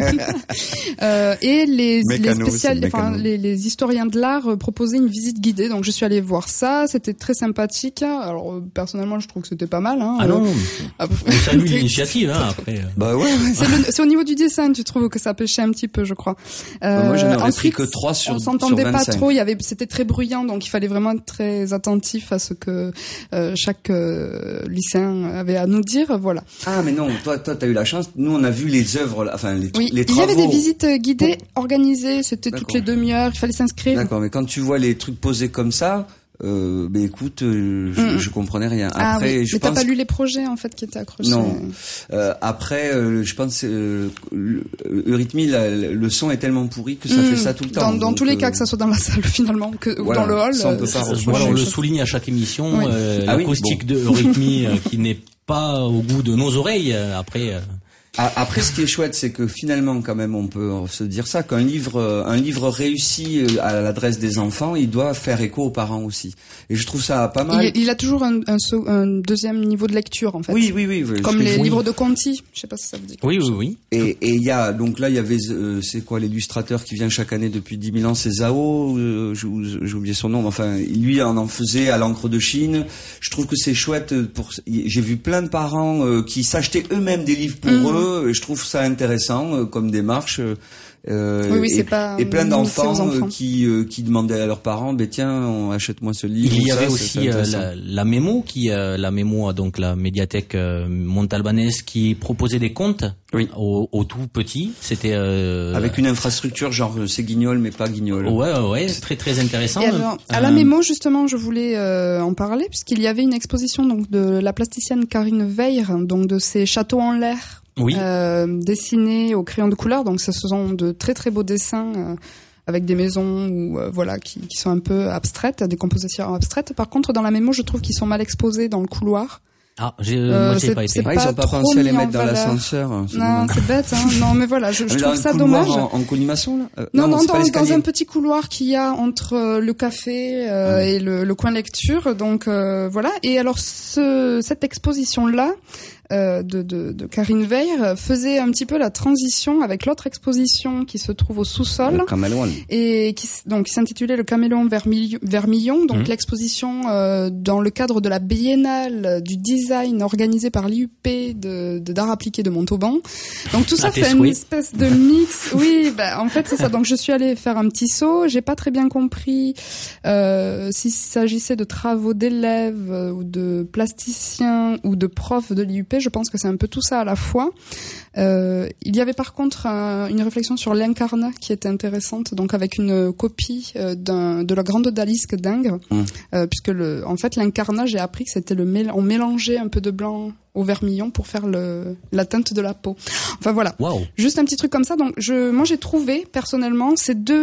euh, et les mécano, les spécial, enfin les, les historiens de l'art euh, proposaient une visite guidée, donc je suis allée voir ça, c'était très sympathique. Alors euh, personnellement, je trouve que c'était pas mal. Hein, ah non. Euh, On salue l'initiative, hein, après. Bah ouais. C'est, le, c'est au niveau du dessin, tu trouves que ça pêchait un petit peu, je crois. Euh, Moi, j'en aurais pris que trois sur, on sur s'entendait vingt-cinq. pas trop, il y avait, c'était très bruyant, donc il fallait vraiment être très attentif à ce que euh, chaque euh, lycéen avait à nous dire, voilà. Ah, mais non, toi, toi, t'as eu la chance. Nous, on a vu les œuvres, enfin, les, oui, les travaux. Il y avait des visites guidées organisées, c'était D'accord. toutes les demi-heures, il fallait s'inscrire. D'accord, mais quand tu vois les trucs posés comme ça, Euh, ben écoute, euh, je, mmh. je comprenais rien. Après, ah, oui. je mais pense... t'as pas lu les projets en fait qui étaient accrochés. Non. Euh, après, euh, je pense euh, Eurythmie, la, le son est tellement pourri que ça mmh. fait ça tout le temps. Dans, dans donc, tous les euh... cas, que ça soit dans la salle finalement, que voilà, ou dans le hall. Ça, on peut pas euh, voilà, on le souligne à chaque émission. Oui. Euh, ah l'acoustique oui, bon. de Eurythmie euh, qui n'est pas au goût de nos oreilles. Euh, après. Euh... Après, ce qui est chouette, c'est que finalement, quand même, on peut se dire ça, qu'un livre, un livre réussi à l'adresse des enfants, il doit faire écho aux parents aussi. Et je trouve ça pas mal. Il, il a toujours un, un, un deuxième niveau de lecture, en fait. Oui, oui, oui. oui Comme les oui. livres de Conti. Je sais pas si ça vous dit. Oui, oui, oui. Et il y a, donc là, il y avait, euh, c'est quoi, l'illustrateur qui vient chaque année depuis dix mille ans, c'est Zhao, euh, j'ai oublié son nom, enfin, lui en en faisait à l'encre de Chine. Je trouve que c'est chouette pour, j'ai vu plein de parents euh, qui s'achetaient eux-mêmes des livres pour mmh. eux. Je trouve ça intéressant euh, comme démarche. Euh, oui, oui, et, c'est pas et plein d'enfants euh, qui euh, qui demandaient à leurs parents, ben tiens, on, achète-moi ce livre. Il y ça, avait aussi euh, la, la mémo qui, euh, la mémo donc la médiathèque euh, montalbanaise qui proposait des contes oui. aux, aux tout petits. C'était euh, avec une infrastructure genre c'est Guignol mais pas Guignol. Ouais, ouais, ouais, c'est très très intéressant. Et alors, à la mémo justement, je voulais euh, en parler puisqu'il y avait une exposition donc de la plasticienne Karine Weir, donc de ces châteaux en l'air. Oui. Euh, dessinés au crayon de couleur, donc ce sont de très très beaux dessins euh, avec des maisons ou euh, voilà qui, qui sont un peu abstraites, des compositions abstraites. Par contre, dans la mémo, je trouve qu'ils sont mal exposés dans le couloir. Ah, j'ai, euh, moi, j'ai pas été. Ah, ils ont pas pensé à les mettre dans l'ascenseur. C'est non, c'est bête. Hein. Non, mais voilà, je, je trouve ça dommage. En, en colimaçon là. Euh, non, non, non dans, dans un petit couloir qu'il y a entre euh, le café euh, ah. et le, le coin lecture. Donc euh, voilà. Et alors, ce, cette exposition là. Euh, de, de, de Karine Weir faisait un petit peu la transition avec l'autre exposition qui se trouve au sous-sol. Le caméléon. Et qui, donc, qui s'intitulait Le Caméléon Vermillon. Donc, mmh. l'exposition euh, dans le cadre de la biennale du design organisée par l'I U P de, de d'art appliqué de Montauban. Donc, tout ça ah, fait une espèce de mix. Oui, bah, en fait, c'est ça. Donc, je suis allée faire un petit saut. J'ai pas très bien compris euh, s'il s'agissait de travaux d'élèves euh, ou de plasticiens ou de profs de l'I U P. Je pense que c'est un peu tout ça à la fois. Euh, il y avait par contre un, une réflexion sur l'incarnat qui était intéressante, donc avec une copie euh, d'un, de la grande odalisque d'Ingres, mmh. euh, puisque le, en fait l'incarnat, j'ai appris que c'était le mél- on mélangeait un peu de blanc au vermillon pour faire le, la teinte de la peau. Enfin voilà, wow. Juste un petit truc comme ça. Donc je, moi j'ai trouvé personnellement ces deux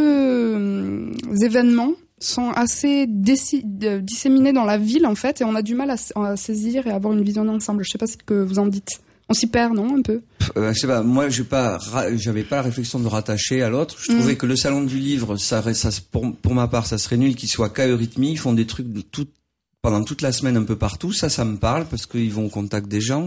euh, événements sont assez déci- disséminés dans la ville en fait et on a du mal à, à saisir et à avoir une vision d'ensemble. Je sais pas ce que vous en dites. On s'y perd, non, un peu? Euh, je sais pas. Moi, j'ai pas, j'avais pas la réflexion de rattacher à l'autre. Je mmh. trouvais que le salon du livre, ça, ça, pour, pour ma part, ça serait nul qu'il soit qu'à Eurythmie. Ils font des trucs de tout, pendant toute la semaine un peu partout. Ça, ça me parle parce qu'ils vont au contact des gens.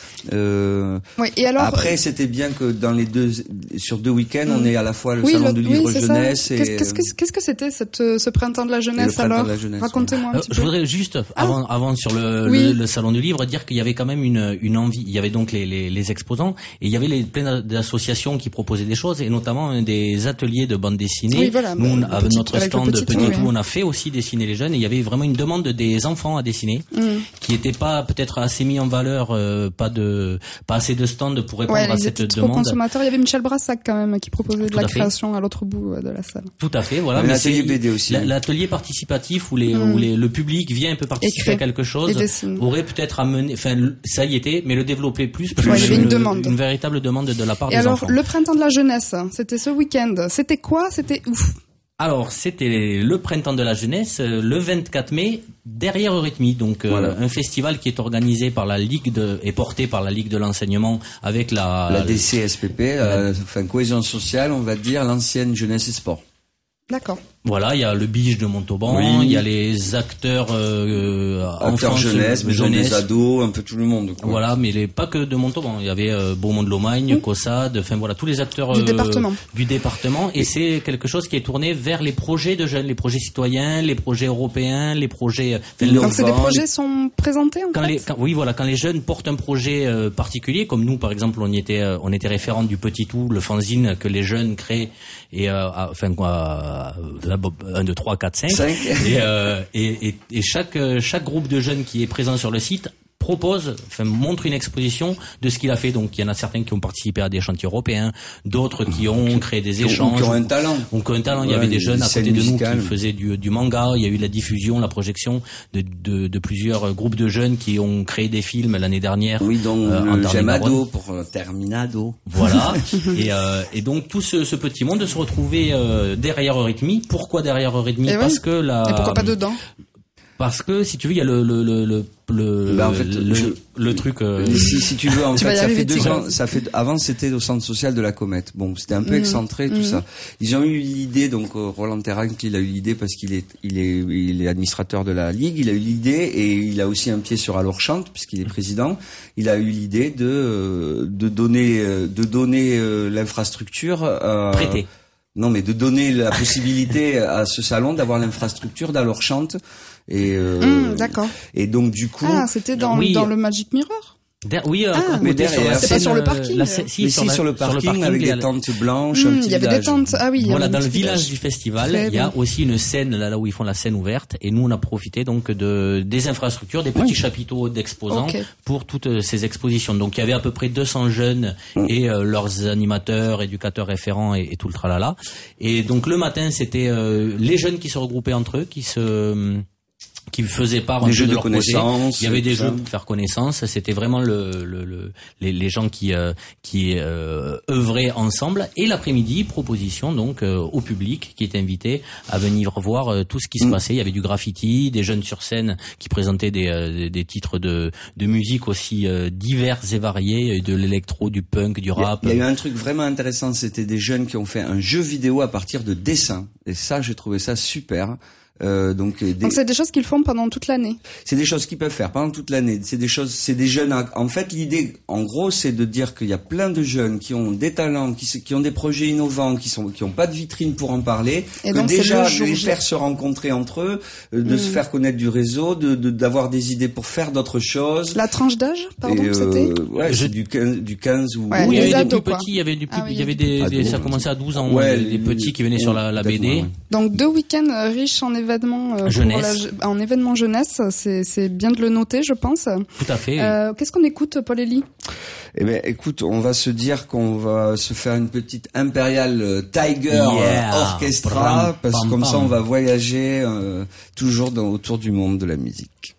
Euh, oui, et alors, après, c'était bien que dans les deux, sur deux week-ends, mmh. on est à la fois le oui, salon le, du livre oui, jeunesse. Et... Qu'est-ce que qu'est-ce que c'était cette ce printemps de la jeunesse alors? La jeunesse, racontez-moi ouais. un petit euh, peu. Je voudrais juste avant ah. avant sur le, oui. le le salon du livre dire qu'il y avait quand même une une envie. Il y avait donc les les, les exposants et il y avait les plein d'associations qui proposaient des choses et notamment des ateliers de bande dessinée. Oui, voilà, Nous, on, avec petit, notre avec stand de Petit oui. Tout, on a fait aussi dessiner les jeunes et il y avait vraiment une demande des enfants à dessiner mmh. qui n'était pas peut-être assez mis en valeur, euh, pas de pas assez de stands pour répondre ouais, à cette demande. Consommateurs. Il y avait Michel Brassac quand même qui proposait Tout de la création à l'autre bout de la salle. Tout à fait, voilà. L'atelier B D aussi. L'atelier participatif où les mmh. où les, le public vient un peu participer Écrit. à quelque chose aurait peut-être amené, enfin ça y était, mais le développer plus parce ouais, qu'il y avait une, une demande, une véritable demande de la part et des alors, enfants. Le printemps de la jeunesse, c'était ce week-end. C'était quoi? C'était ouf. Alors, c'était le printemps de la jeunesse, le vingt-quatre mai, derrière Eurythmie, donc voilà. euh, un festival qui est organisé par la Ligue de, et porté par la Ligue de l'enseignement avec la... La D C S P P, la, euh, enfin cohésion sociale, on va dire, l'ancienne jeunesse et sport. D'accord. Voilà, il y a le Biche de Montauban, oui. il y a les acteurs euh, acteurs enfants, jeunesse, maison des ados, un peu tout le monde. Quoi. Voilà, mais les, pas que de Montauban. Il y avait euh, Beaumont-de-Lomagne, mmh. Caussade, enfin voilà, tous les acteurs du euh, département. Du département. Et c'est quelque chose qui est tourné vers les projets de jeunes, les projets citoyens, les projets européens, les projets. Enfin, donc c'est des projets les... sont présentés en quand fait. Les, quand, oui, voilà, quand les jeunes portent un projet euh, particulier, comme nous par exemple, on y était, euh, on était référent du Petit Tout, le fanzine que les jeunes créent et euh, à, enfin quoi. Euh, un, deux, trois, quatre, cinq. cinq. Et, euh, et, et, et chaque, chaque groupe de jeunes qui est présent sur le site propose, enfin montre une exposition de ce qu'il a fait. Donc il y en a certains qui ont participé à des chantiers européens, d'autres qui ont créé des échanges, qui ont un talent. Donc un talent. Ouais, il y avait des jeunes à côté de nous qui faisaient du, du manga. Il y a eu la diffusion, la projection de, de, de plusieurs groupes de jeunes qui ont créé des films l'année dernière. Oui, donc euh, le Gemado pour euh, Terminado. Voilà. et, euh, et donc tout ce, ce petit monde se retrouvait euh, derrière Eurythmie. Pourquoi derrière Eurythmie? Et Parce oui. que la. Et pourquoi pas dedans? Parce que si tu veux, il y a le le le le le, bah en fait, le, je, le truc. Euh... Si, si tu veux, en tu fait, ça fait deux vite, ans. Ça fait avant c'était au centre social de la Comète. Bon, c'était un peu mmh, excentré tout mmh. ça. Ils ont eu l'idée, donc Roland Terran, il a eu l'idée parce qu'il est il est il est administrateur de la Ligue. Il a eu l'idée et il a aussi un pied sur Alors Chante puisqu'il est président. Il a eu l'idée de de donner de donner l'infrastructure. Euh, Prêter. Non, mais de donner la possibilité à ce salon d'avoir l'infrastructure d'Alors Chante et euh, mmh, d'accord. Et donc du coup, ah, c'était dans oui. dans le Magic Mirror. Der, oui, euh, ah, mais derrière, c'est pas sur le parking. La, si, si, sur, la, sur, le parking, sur le parking avec des tentes blanches. Mmh, il y avait des tentes. Ah oui. Voilà, dans le village du festival, il y a aussi une scène là, là où ils font la scène ouverte, et nous on a profité donc de des infrastructures, des petits oui. chapiteaux d'exposants okay. pour toutes ces expositions. Donc il y avait à peu près deux cents jeunes mmh. et euh, leurs animateurs, éducateurs référents et, et tout le tralala. Et donc le matin, c'était euh, les jeunes qui se regroupaient entre eux, qui se qui faisaient part des jeux de, de leur connaissances. Il y avait des jeux pour faire connaissance. C'était vraiment le, le, le les, les gens qui euh, qui euh, œuvraient ensemble. Et l'après-midi, proposition donc euh, au public qui était invité à venir voir euh, tout ce qui se mmh. passait. Il y avait du graffiti, des jeunes sur scène qui présentaient des euh, des titres de de musique aussi euh, divers et variés, de l'électro, du punk, du rap. Il y a, il y a eu un truc vraiment intéressant. C'était des jeunes qui ont fait un jeu vidéo à partir de dessins. Et ça, j'ai trouvé ça super. Euh, donc, des... donc c'est des choses qu'ils font pendant toute l'année. C'est des choses qu'ils peuvent faire pendant toute l'année. C'est des choses, c'est des jeunes. En fait, l'idée, en gros, c'est de dire qu'il y a plein de jeunes qui ont des talents, qui, qui ont des projets innovants, qui sont, qui ont pas de vitrine pour en parler. Et que donc, déjà de les faire se rencontrer entre eux, de mmh. se faire connaître du réseau, de, de d'avoir des idées pour faire d'autres choses. La tranche d'âge, pardon, euh, c'était. Ouais, c'est du quinze, du quinze ou. Ouais, oui, il y avait des plus petits, il y avait du plus, ah, oui, il y avait des, des ça commençait à douze ans, ouais, des petits qui venaient sur la, la B D. Ouais. Donc deux week-ends riches en événements. Euh, jeunesse. La, en événement jeunesse, c'est, c'est bien de le noter, je pense. Tout à fait. Euh, qu'est-ce qu'on écoute, Paul-Élie ? Eh ben, écoute, on va se dire qu'on va se faire une petite Imperial Tiger yeah. Orchestra, Pram, parce que pam, comme pam. ça, on va voyager euh, toujours dans, autour du monde de la musique.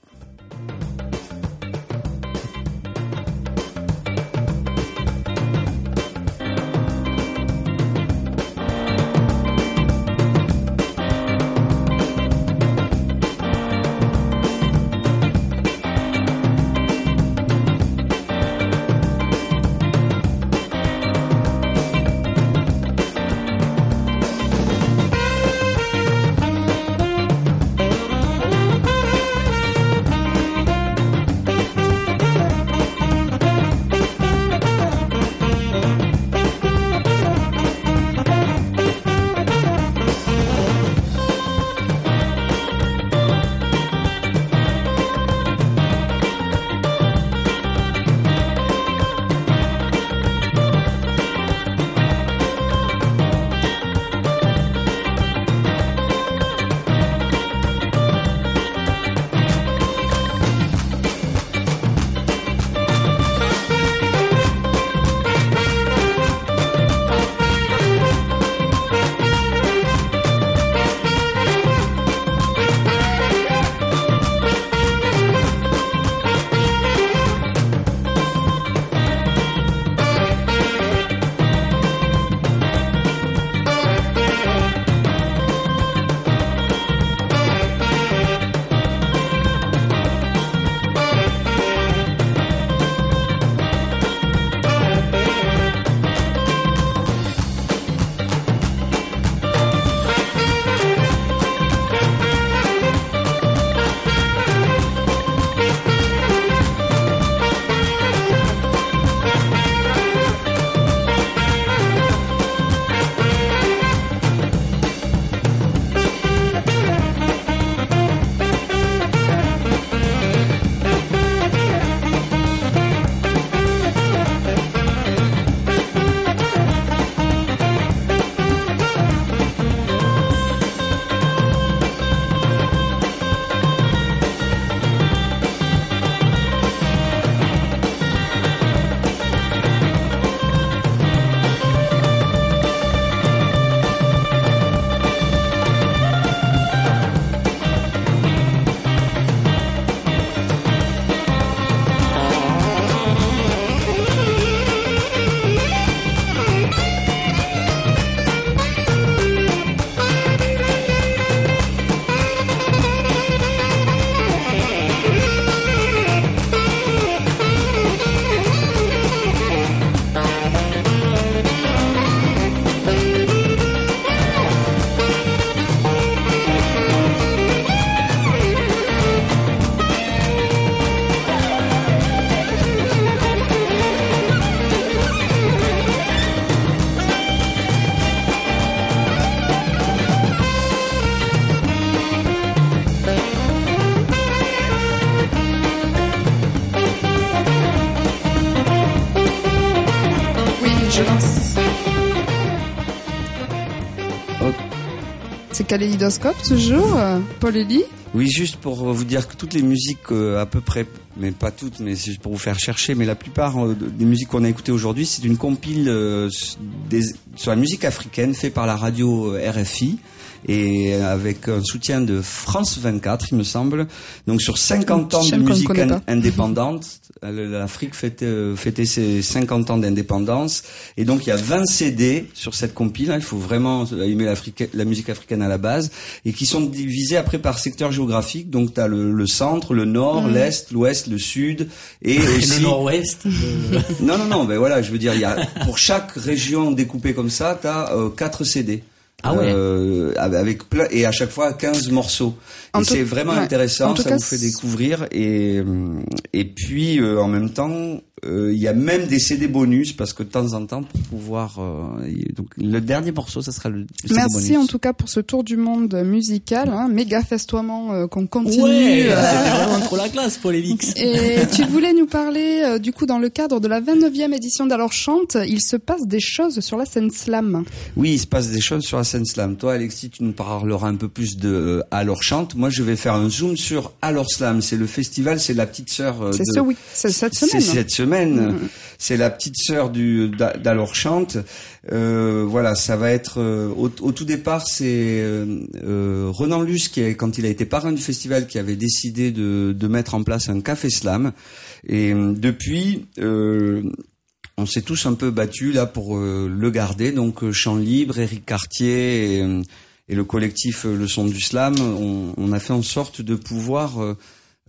c'est Kaléidoscope toujours, Paul Elie. Oui, juste pour vous dire que toutes les musiques, euh, à peu près, mais pas toutes, mais c'est juste pour vous faire chercher, mais la plupart euh, des musiques qu'on a écoutées aujourd'hui, c'est une compile euh, des, sur la musique africaine faite par la radio R F I et avec un soutien de France vingt-quatre, il me semble. Donc sur cinquante ans de musique in- indépendante, l'Afrique fêtait, euh, fêtait ses cinquante ans d'indépendance, et donc il y a vingt C D sur cette compile, hein, il faut vraiment aimer la musique africaine à la base, et qui sont divisés après par secteur géographique. Donc t'as le, le centre, le nord, mmh. l'est, l'ouest, le sud, et aussi... le nord-ouest. non, non, non, ben voilà, je veux dire, il y a pour chaque région découpée comme ça, t'as euh, quatre C D. Ah ouais. Euh, avec plein, et à chaque fois quinze morceaux. En et tout, c'est vraiment ouais. intéressant, ça vous fait découvrir, et et puis euh, en même temps il euh, y a même des C D bonus, parce que de temps en temps, pour pouvoir euh, donc le dernier morceau, ça sera le, le C D Merci bonus. En tout cas pour ce tour du monde musical, hein, méga festoiement euh, qu'on continue. Ouais, euh... c'était vraiment trop la classe pour les Lix. Et tu voulais nous parler euh, du coup dans le cadre de la vingt-neuvième édition d'Alors Chante, il se passe des choses sur la scène slam. Oui, il se passe des choses sur la scène slam. Toi, Alexis, tu nous parleras un peu plus de euh, Alors Chante. Moi, je vais faire un zoom sur Alors Slam. C'est le festival, c'est la petite sœur. Euh, c'est de... ce oui, c'est cette semaine. C'est cette semaine. Mmh. C'est la petite sœur du d'Alors Chante. Euh, voilà, ça va être euh, au, au tout départ, c'est euh, euh, Renan Luce qui, a, quand il a été parrain du festival, qui avait décidé de, de mettre en place un café slam. Et euh, depuis. Euh, On s'est tous un peu battus là pour euh, le garder. Donc euh, Chant Libre, Éric Cartier et, et le collectif euh, Le Son du Slam, on, on a fait en sorte de pouvoir euh,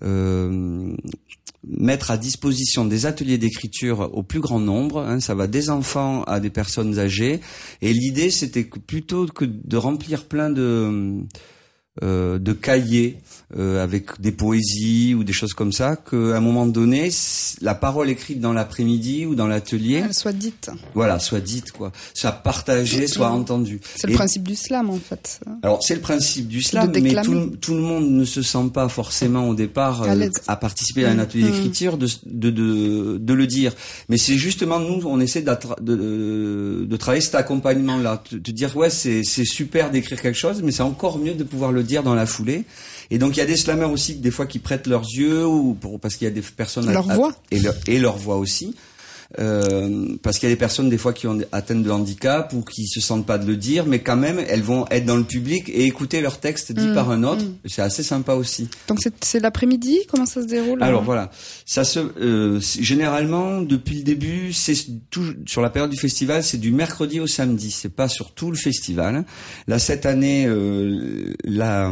euh, mettre à disposition des ateliers d'écriture au plus grand nombre. Hein, ça va des enfants à des personnes âgées. Et l'idée, c'était que plutôt que de remplir plein de euh, de cahiers euh, avec des poésies ou des choses comme ça, qu'à un moment donné, la parole écrite dans l'après-midi ou dans l'atelier, elle soit dite. Voilà, soit dite, quoi, soit partagée, soit entendue. C'est le Et, principe du slam, en fait. Alors, c'est le principe du slam, mais tout, tout le monde ne se sent pas forcément au départ euh, à participer à un atelier mmh. d'écriture de, de, de, de le dire. Mais c'est justement nous, on essaie de, de, de travailler cet accompagnement-là, de, de dire ouais, c'est, c'est super d'écrire quelque chose, mais c'est encore mieux de pouvoir le dire dans la foulée. Et donc il y a des slammers aussi des fois qui prêtent leurs yeux, ou pour, parce qu'il y a des personnes leur à, voix à, et, leur, et leur voix aussi. Euh, parce qu'il y a des personnes des fois qui ont atteintes de handicap ou qui se sentent pas de le dire, mais quand même elles vont être dans le public et écouter leur texte dit mmh, par un autre. Mmh. C'est assez sympa aussi. Donc c'est, c'est l'après-midi, comment ça se déroule? Alors voilà, ça se euh, généralement depuis le début, c'est tout sur la période du festival, c'est du mercredi au samedi. C'est pas sur tout le festival. Là cette année, euh, la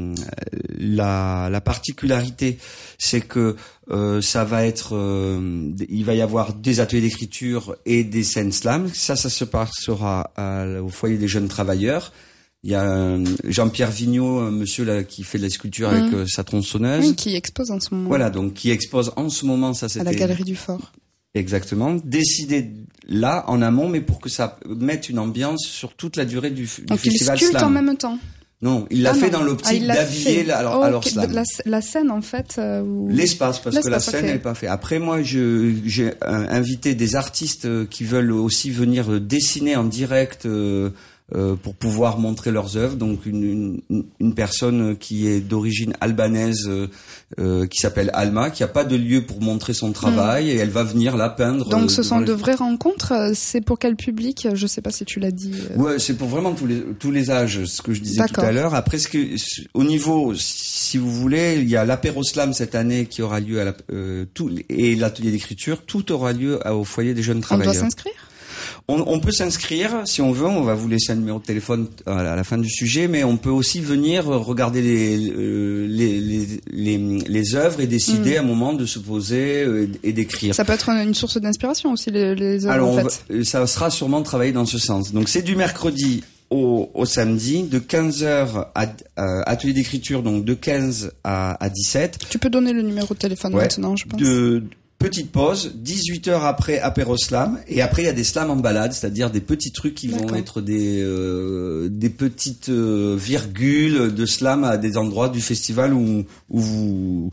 la la particularité, c'est que Euh, ça va être, euh, il va y avoir des ateliers d'écriture et des scènes slam. Ça, ça se passera à, au foyer des jeunes travailleurs. Il y a euh, Jean-Pierre Vigneault, un monsieur là qui fait de la sculpture mmh. avec euh, sa tronçonneuse. Oui, qui expose en ce moment. Voilà, donc qui expose en ce moment. Ça, c'était à la Galerie du Fort. Exactement. Décidé là en amont, mais pour que ça mette une ambiance sur toute la durée du, du donc festival slam. Donc il sculpte en même temps. Non, il l'a ah fait non. dans l'optique ah, d'habiller la, alors, oh, alors okay. slam. La, la scène en fait. Euh, où... L'espace, parce L'espace, que la scène n'est okay. pas faite. Après moi, je, j'ai euh, invité des artistes qui veulent aussi venir dessiner en direct euh, euh, pour pouvoir montrer leurs œuvres. Donc une, une, une personne qui est d'origine albanaise, euh, qui s'appelle Alma, qui a pas de lieu pour montrer son travail, mmh. et elle va venir la peindre. Donc ce euh, sont de vraies rencontres. C'est pour quel public? Je sais pas si tu l'as dit. Ouais, c'est pour vraiment tous les tous les âges, ce que je disais D'accord. tout à l'heure. Après, ce que au niveau, si vous voulez, il y a l'apéro slam cette année qui aura lieu à la, euh, tout et l'atelier d'écriture, tout aura lieu au foyer des jeunes travailleurs. On doit s'inscrire? On, on peut s'inscrire si on veut. On va vous laisser un numéro de téléphone à la fin du sujet, mais on peut aussi venir regarder les les les les, les œuvres et décider mmh. à un moment de se poser et d'écrire. Ça peut être une source d'inspiration aussi les, les œuvres. Alors, en fait. va, ça sera sûrement travaillé dans ce sens. Donc c'est du mercredi au, au samedi, de quinze heures à euh, atelier d'écriture, donc de quinze à, à dix-sept. Tu peux donner le numéro de téléphone ouais, maintenant, je pense. De, Petite pause, dix-huit heures après apéro slam, et après il y a des slams en balade, c'est-à-dire des petits trucs qui D'accord. vont être des euh, des petites euh, virgules de slam à des endroits du festival où où vous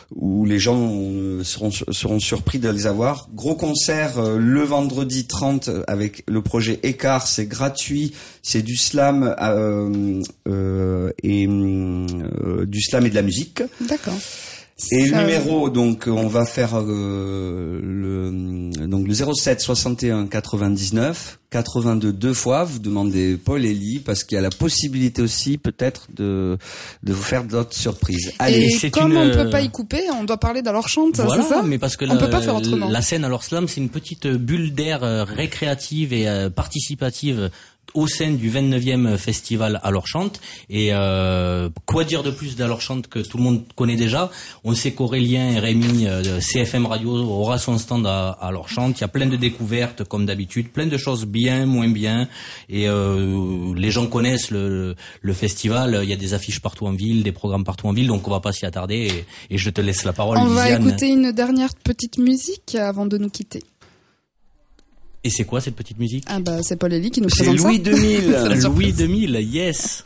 où les gens euh, seront seront surpris de les avoir. Gros concert euh, le vendredi trente avec le projet Écart, c'est gratuit, c'est du slam euh, euh, et euh, du slam et de la musique. D'accord. Et ça... le numéro, donc on va faire euh, le donc le zéro sept soixante et un quatre-vingt-dix-neuf quatre-vingt-deux deux fois. Vous demandez Paul Elie parce qu'il y a la possibilité aussi peut-être de de vous faire d'autres surprises. Allez, et c'est comme une... on peut pas y couper, on doit parler d'Alors Chante, voilà, c'est ça? Mais parce que on la, peut pas faire autrement. La scène Alors Slam, c'est une petite bulle d'air récréative et euh, participative au sein du vingt-neuvième festival Alors Chante. Et euh, quoi dire de plus d'Alors Chante que tout le monde connaît déjà. On sait qu'Aurélien et Rémi euh, de C F M Radio aura son stand à, à Alors Chante. Il y a plein de découvertes comme d'habitude, plein de choses bien, moins bien. Et euh, les gens connaissent le, le festival. Il y a des affiches partout en ville, des programmes partout en ville. Donc on va pas s'y attarder. Et, et je te laisse la parole, on Lisiane. On va écouter une dernière petite musique avant de nous quitter. Et c'est quoi cette petite musique? Ah bah c'est Paul Elie qui nous présente ça. C'est Louis deux mille. Louis deux mille, yes.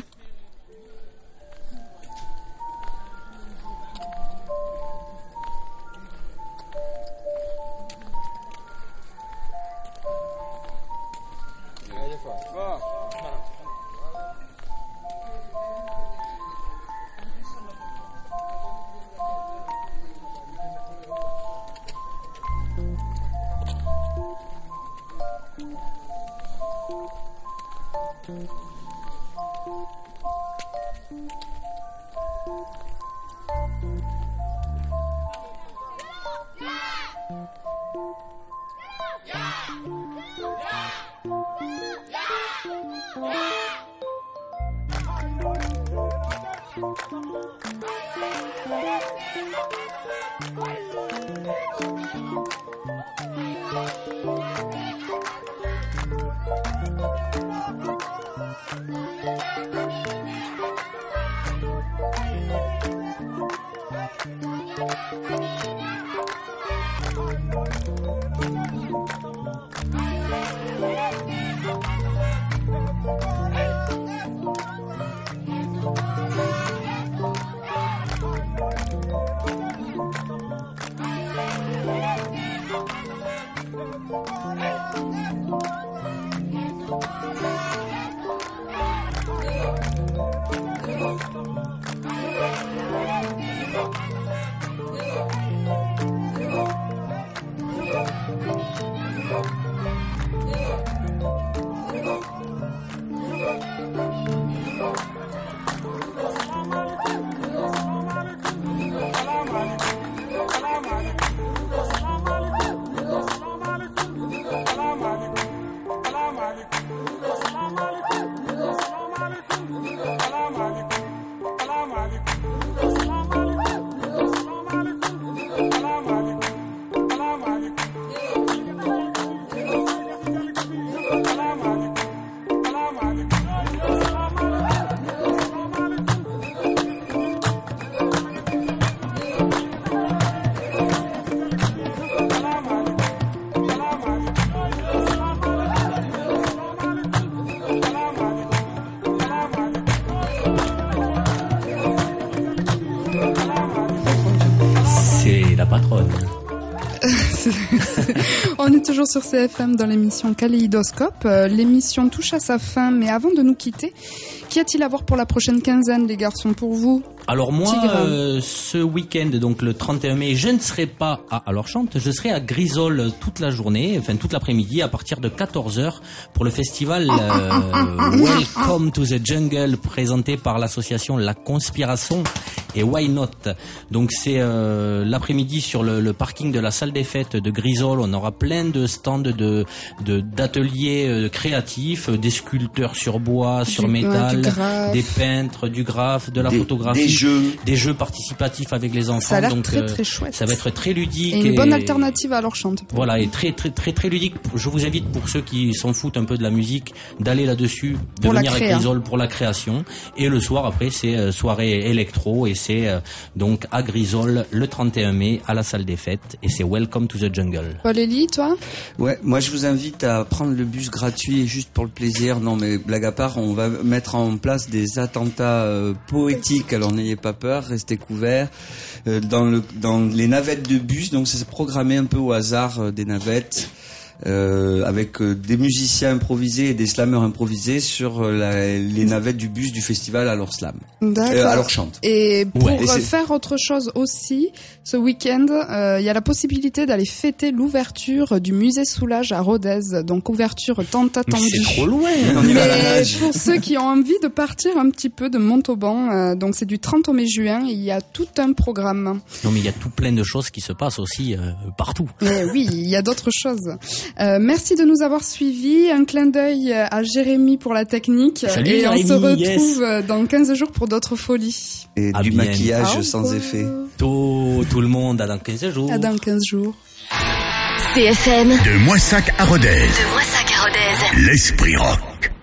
On est toujours sur C F M dans l'émission Kaléidoscope. Euh, l'émission touche à sa fin, mais avant de nous quitter, qu'y a-t-il à voir pour la prochaine quinzaine, les garçons, pour vous? Alors moi, euh, ce week-end, donc le trente et un mai, je ne serai pas à Alors Chante, je serai à Grisol toute la journée, enfin toute l'après-midi, à partir de quatorze heures, pour le festival euh, Welcome to the Jungle, présenté par l'association La Conspiration et Why Not. Donc c'est euh, l'après-midi sur le, le parking de la salle des fêtes de Grisol. On aura plein de stands de, de d'ateliers euh, créatifs, des sculpteurs sur bois, sur du, métal, ouais, des peintres, du graphe, de la des, photographie, des jeux, des jeux participatifs avec les enfants. Ça a l'air donc très euh, très chouette. Ça va être très ludique et une et, bonne alternative à Alors Chante. Voilà, et très très très très ludique. Je vous invite, pour ceux qui s'en foutent un peu de la musique, d'aller là-dessus, de pour venir à Grisol pour la création. Et le soir après, c'est soirée électro et c'est euh, donc à Grisol le trente et un mai à la salle des fêtes et c'est Welcome to the Jungle. Paul-Élie, toi? Ouais, moi je vous invite à prendre le bus gratuit juste pour le plaisir. Non mais blague à part, on va mettre en place des attentats euh, poétiques, alors n'ayez pas peur, restez couverts. Euh, dans, le, dans les navettes de bus, donc c'est programmé un peu au hasard euh, des navettes. Euh, avec euh, des musiciens improvisés et des slammers improvisés sur euh, la, les navettes du bus du festival Alors Slam. D'accord. Euh, Alors Chante. Et pour ouais. et faire autre chose aussi, ce week-end, il euh, y a la possibilité d'aller fêter l'ouverture du musée Soulage à Rodez. Donc ouverture tant attendue. Mais c'est trop loin. Mais pour ceux qui ont envie de partir un petit peu de Montauban, euh, donc c'est du trente au mai juin, il y a tout un programme. Non mais il y a tout plein de choses qui se passent aussi euh, partout. Mais oui, il y a d'autres choses. Euh, merci de nous avoir suivis. Un clin d'œil à Jérémy pour la technique. Salut, et Jérémy, on se retrouve yes. dans quinze jours pour d'autres folies. Et à du bien. maquillage Au sans effet. Tout, tout le monde à dans quinze jours. À dans quinze jours. C F M. De Moissac à Rodez. De Moissac à Rodez. L'esprit rock.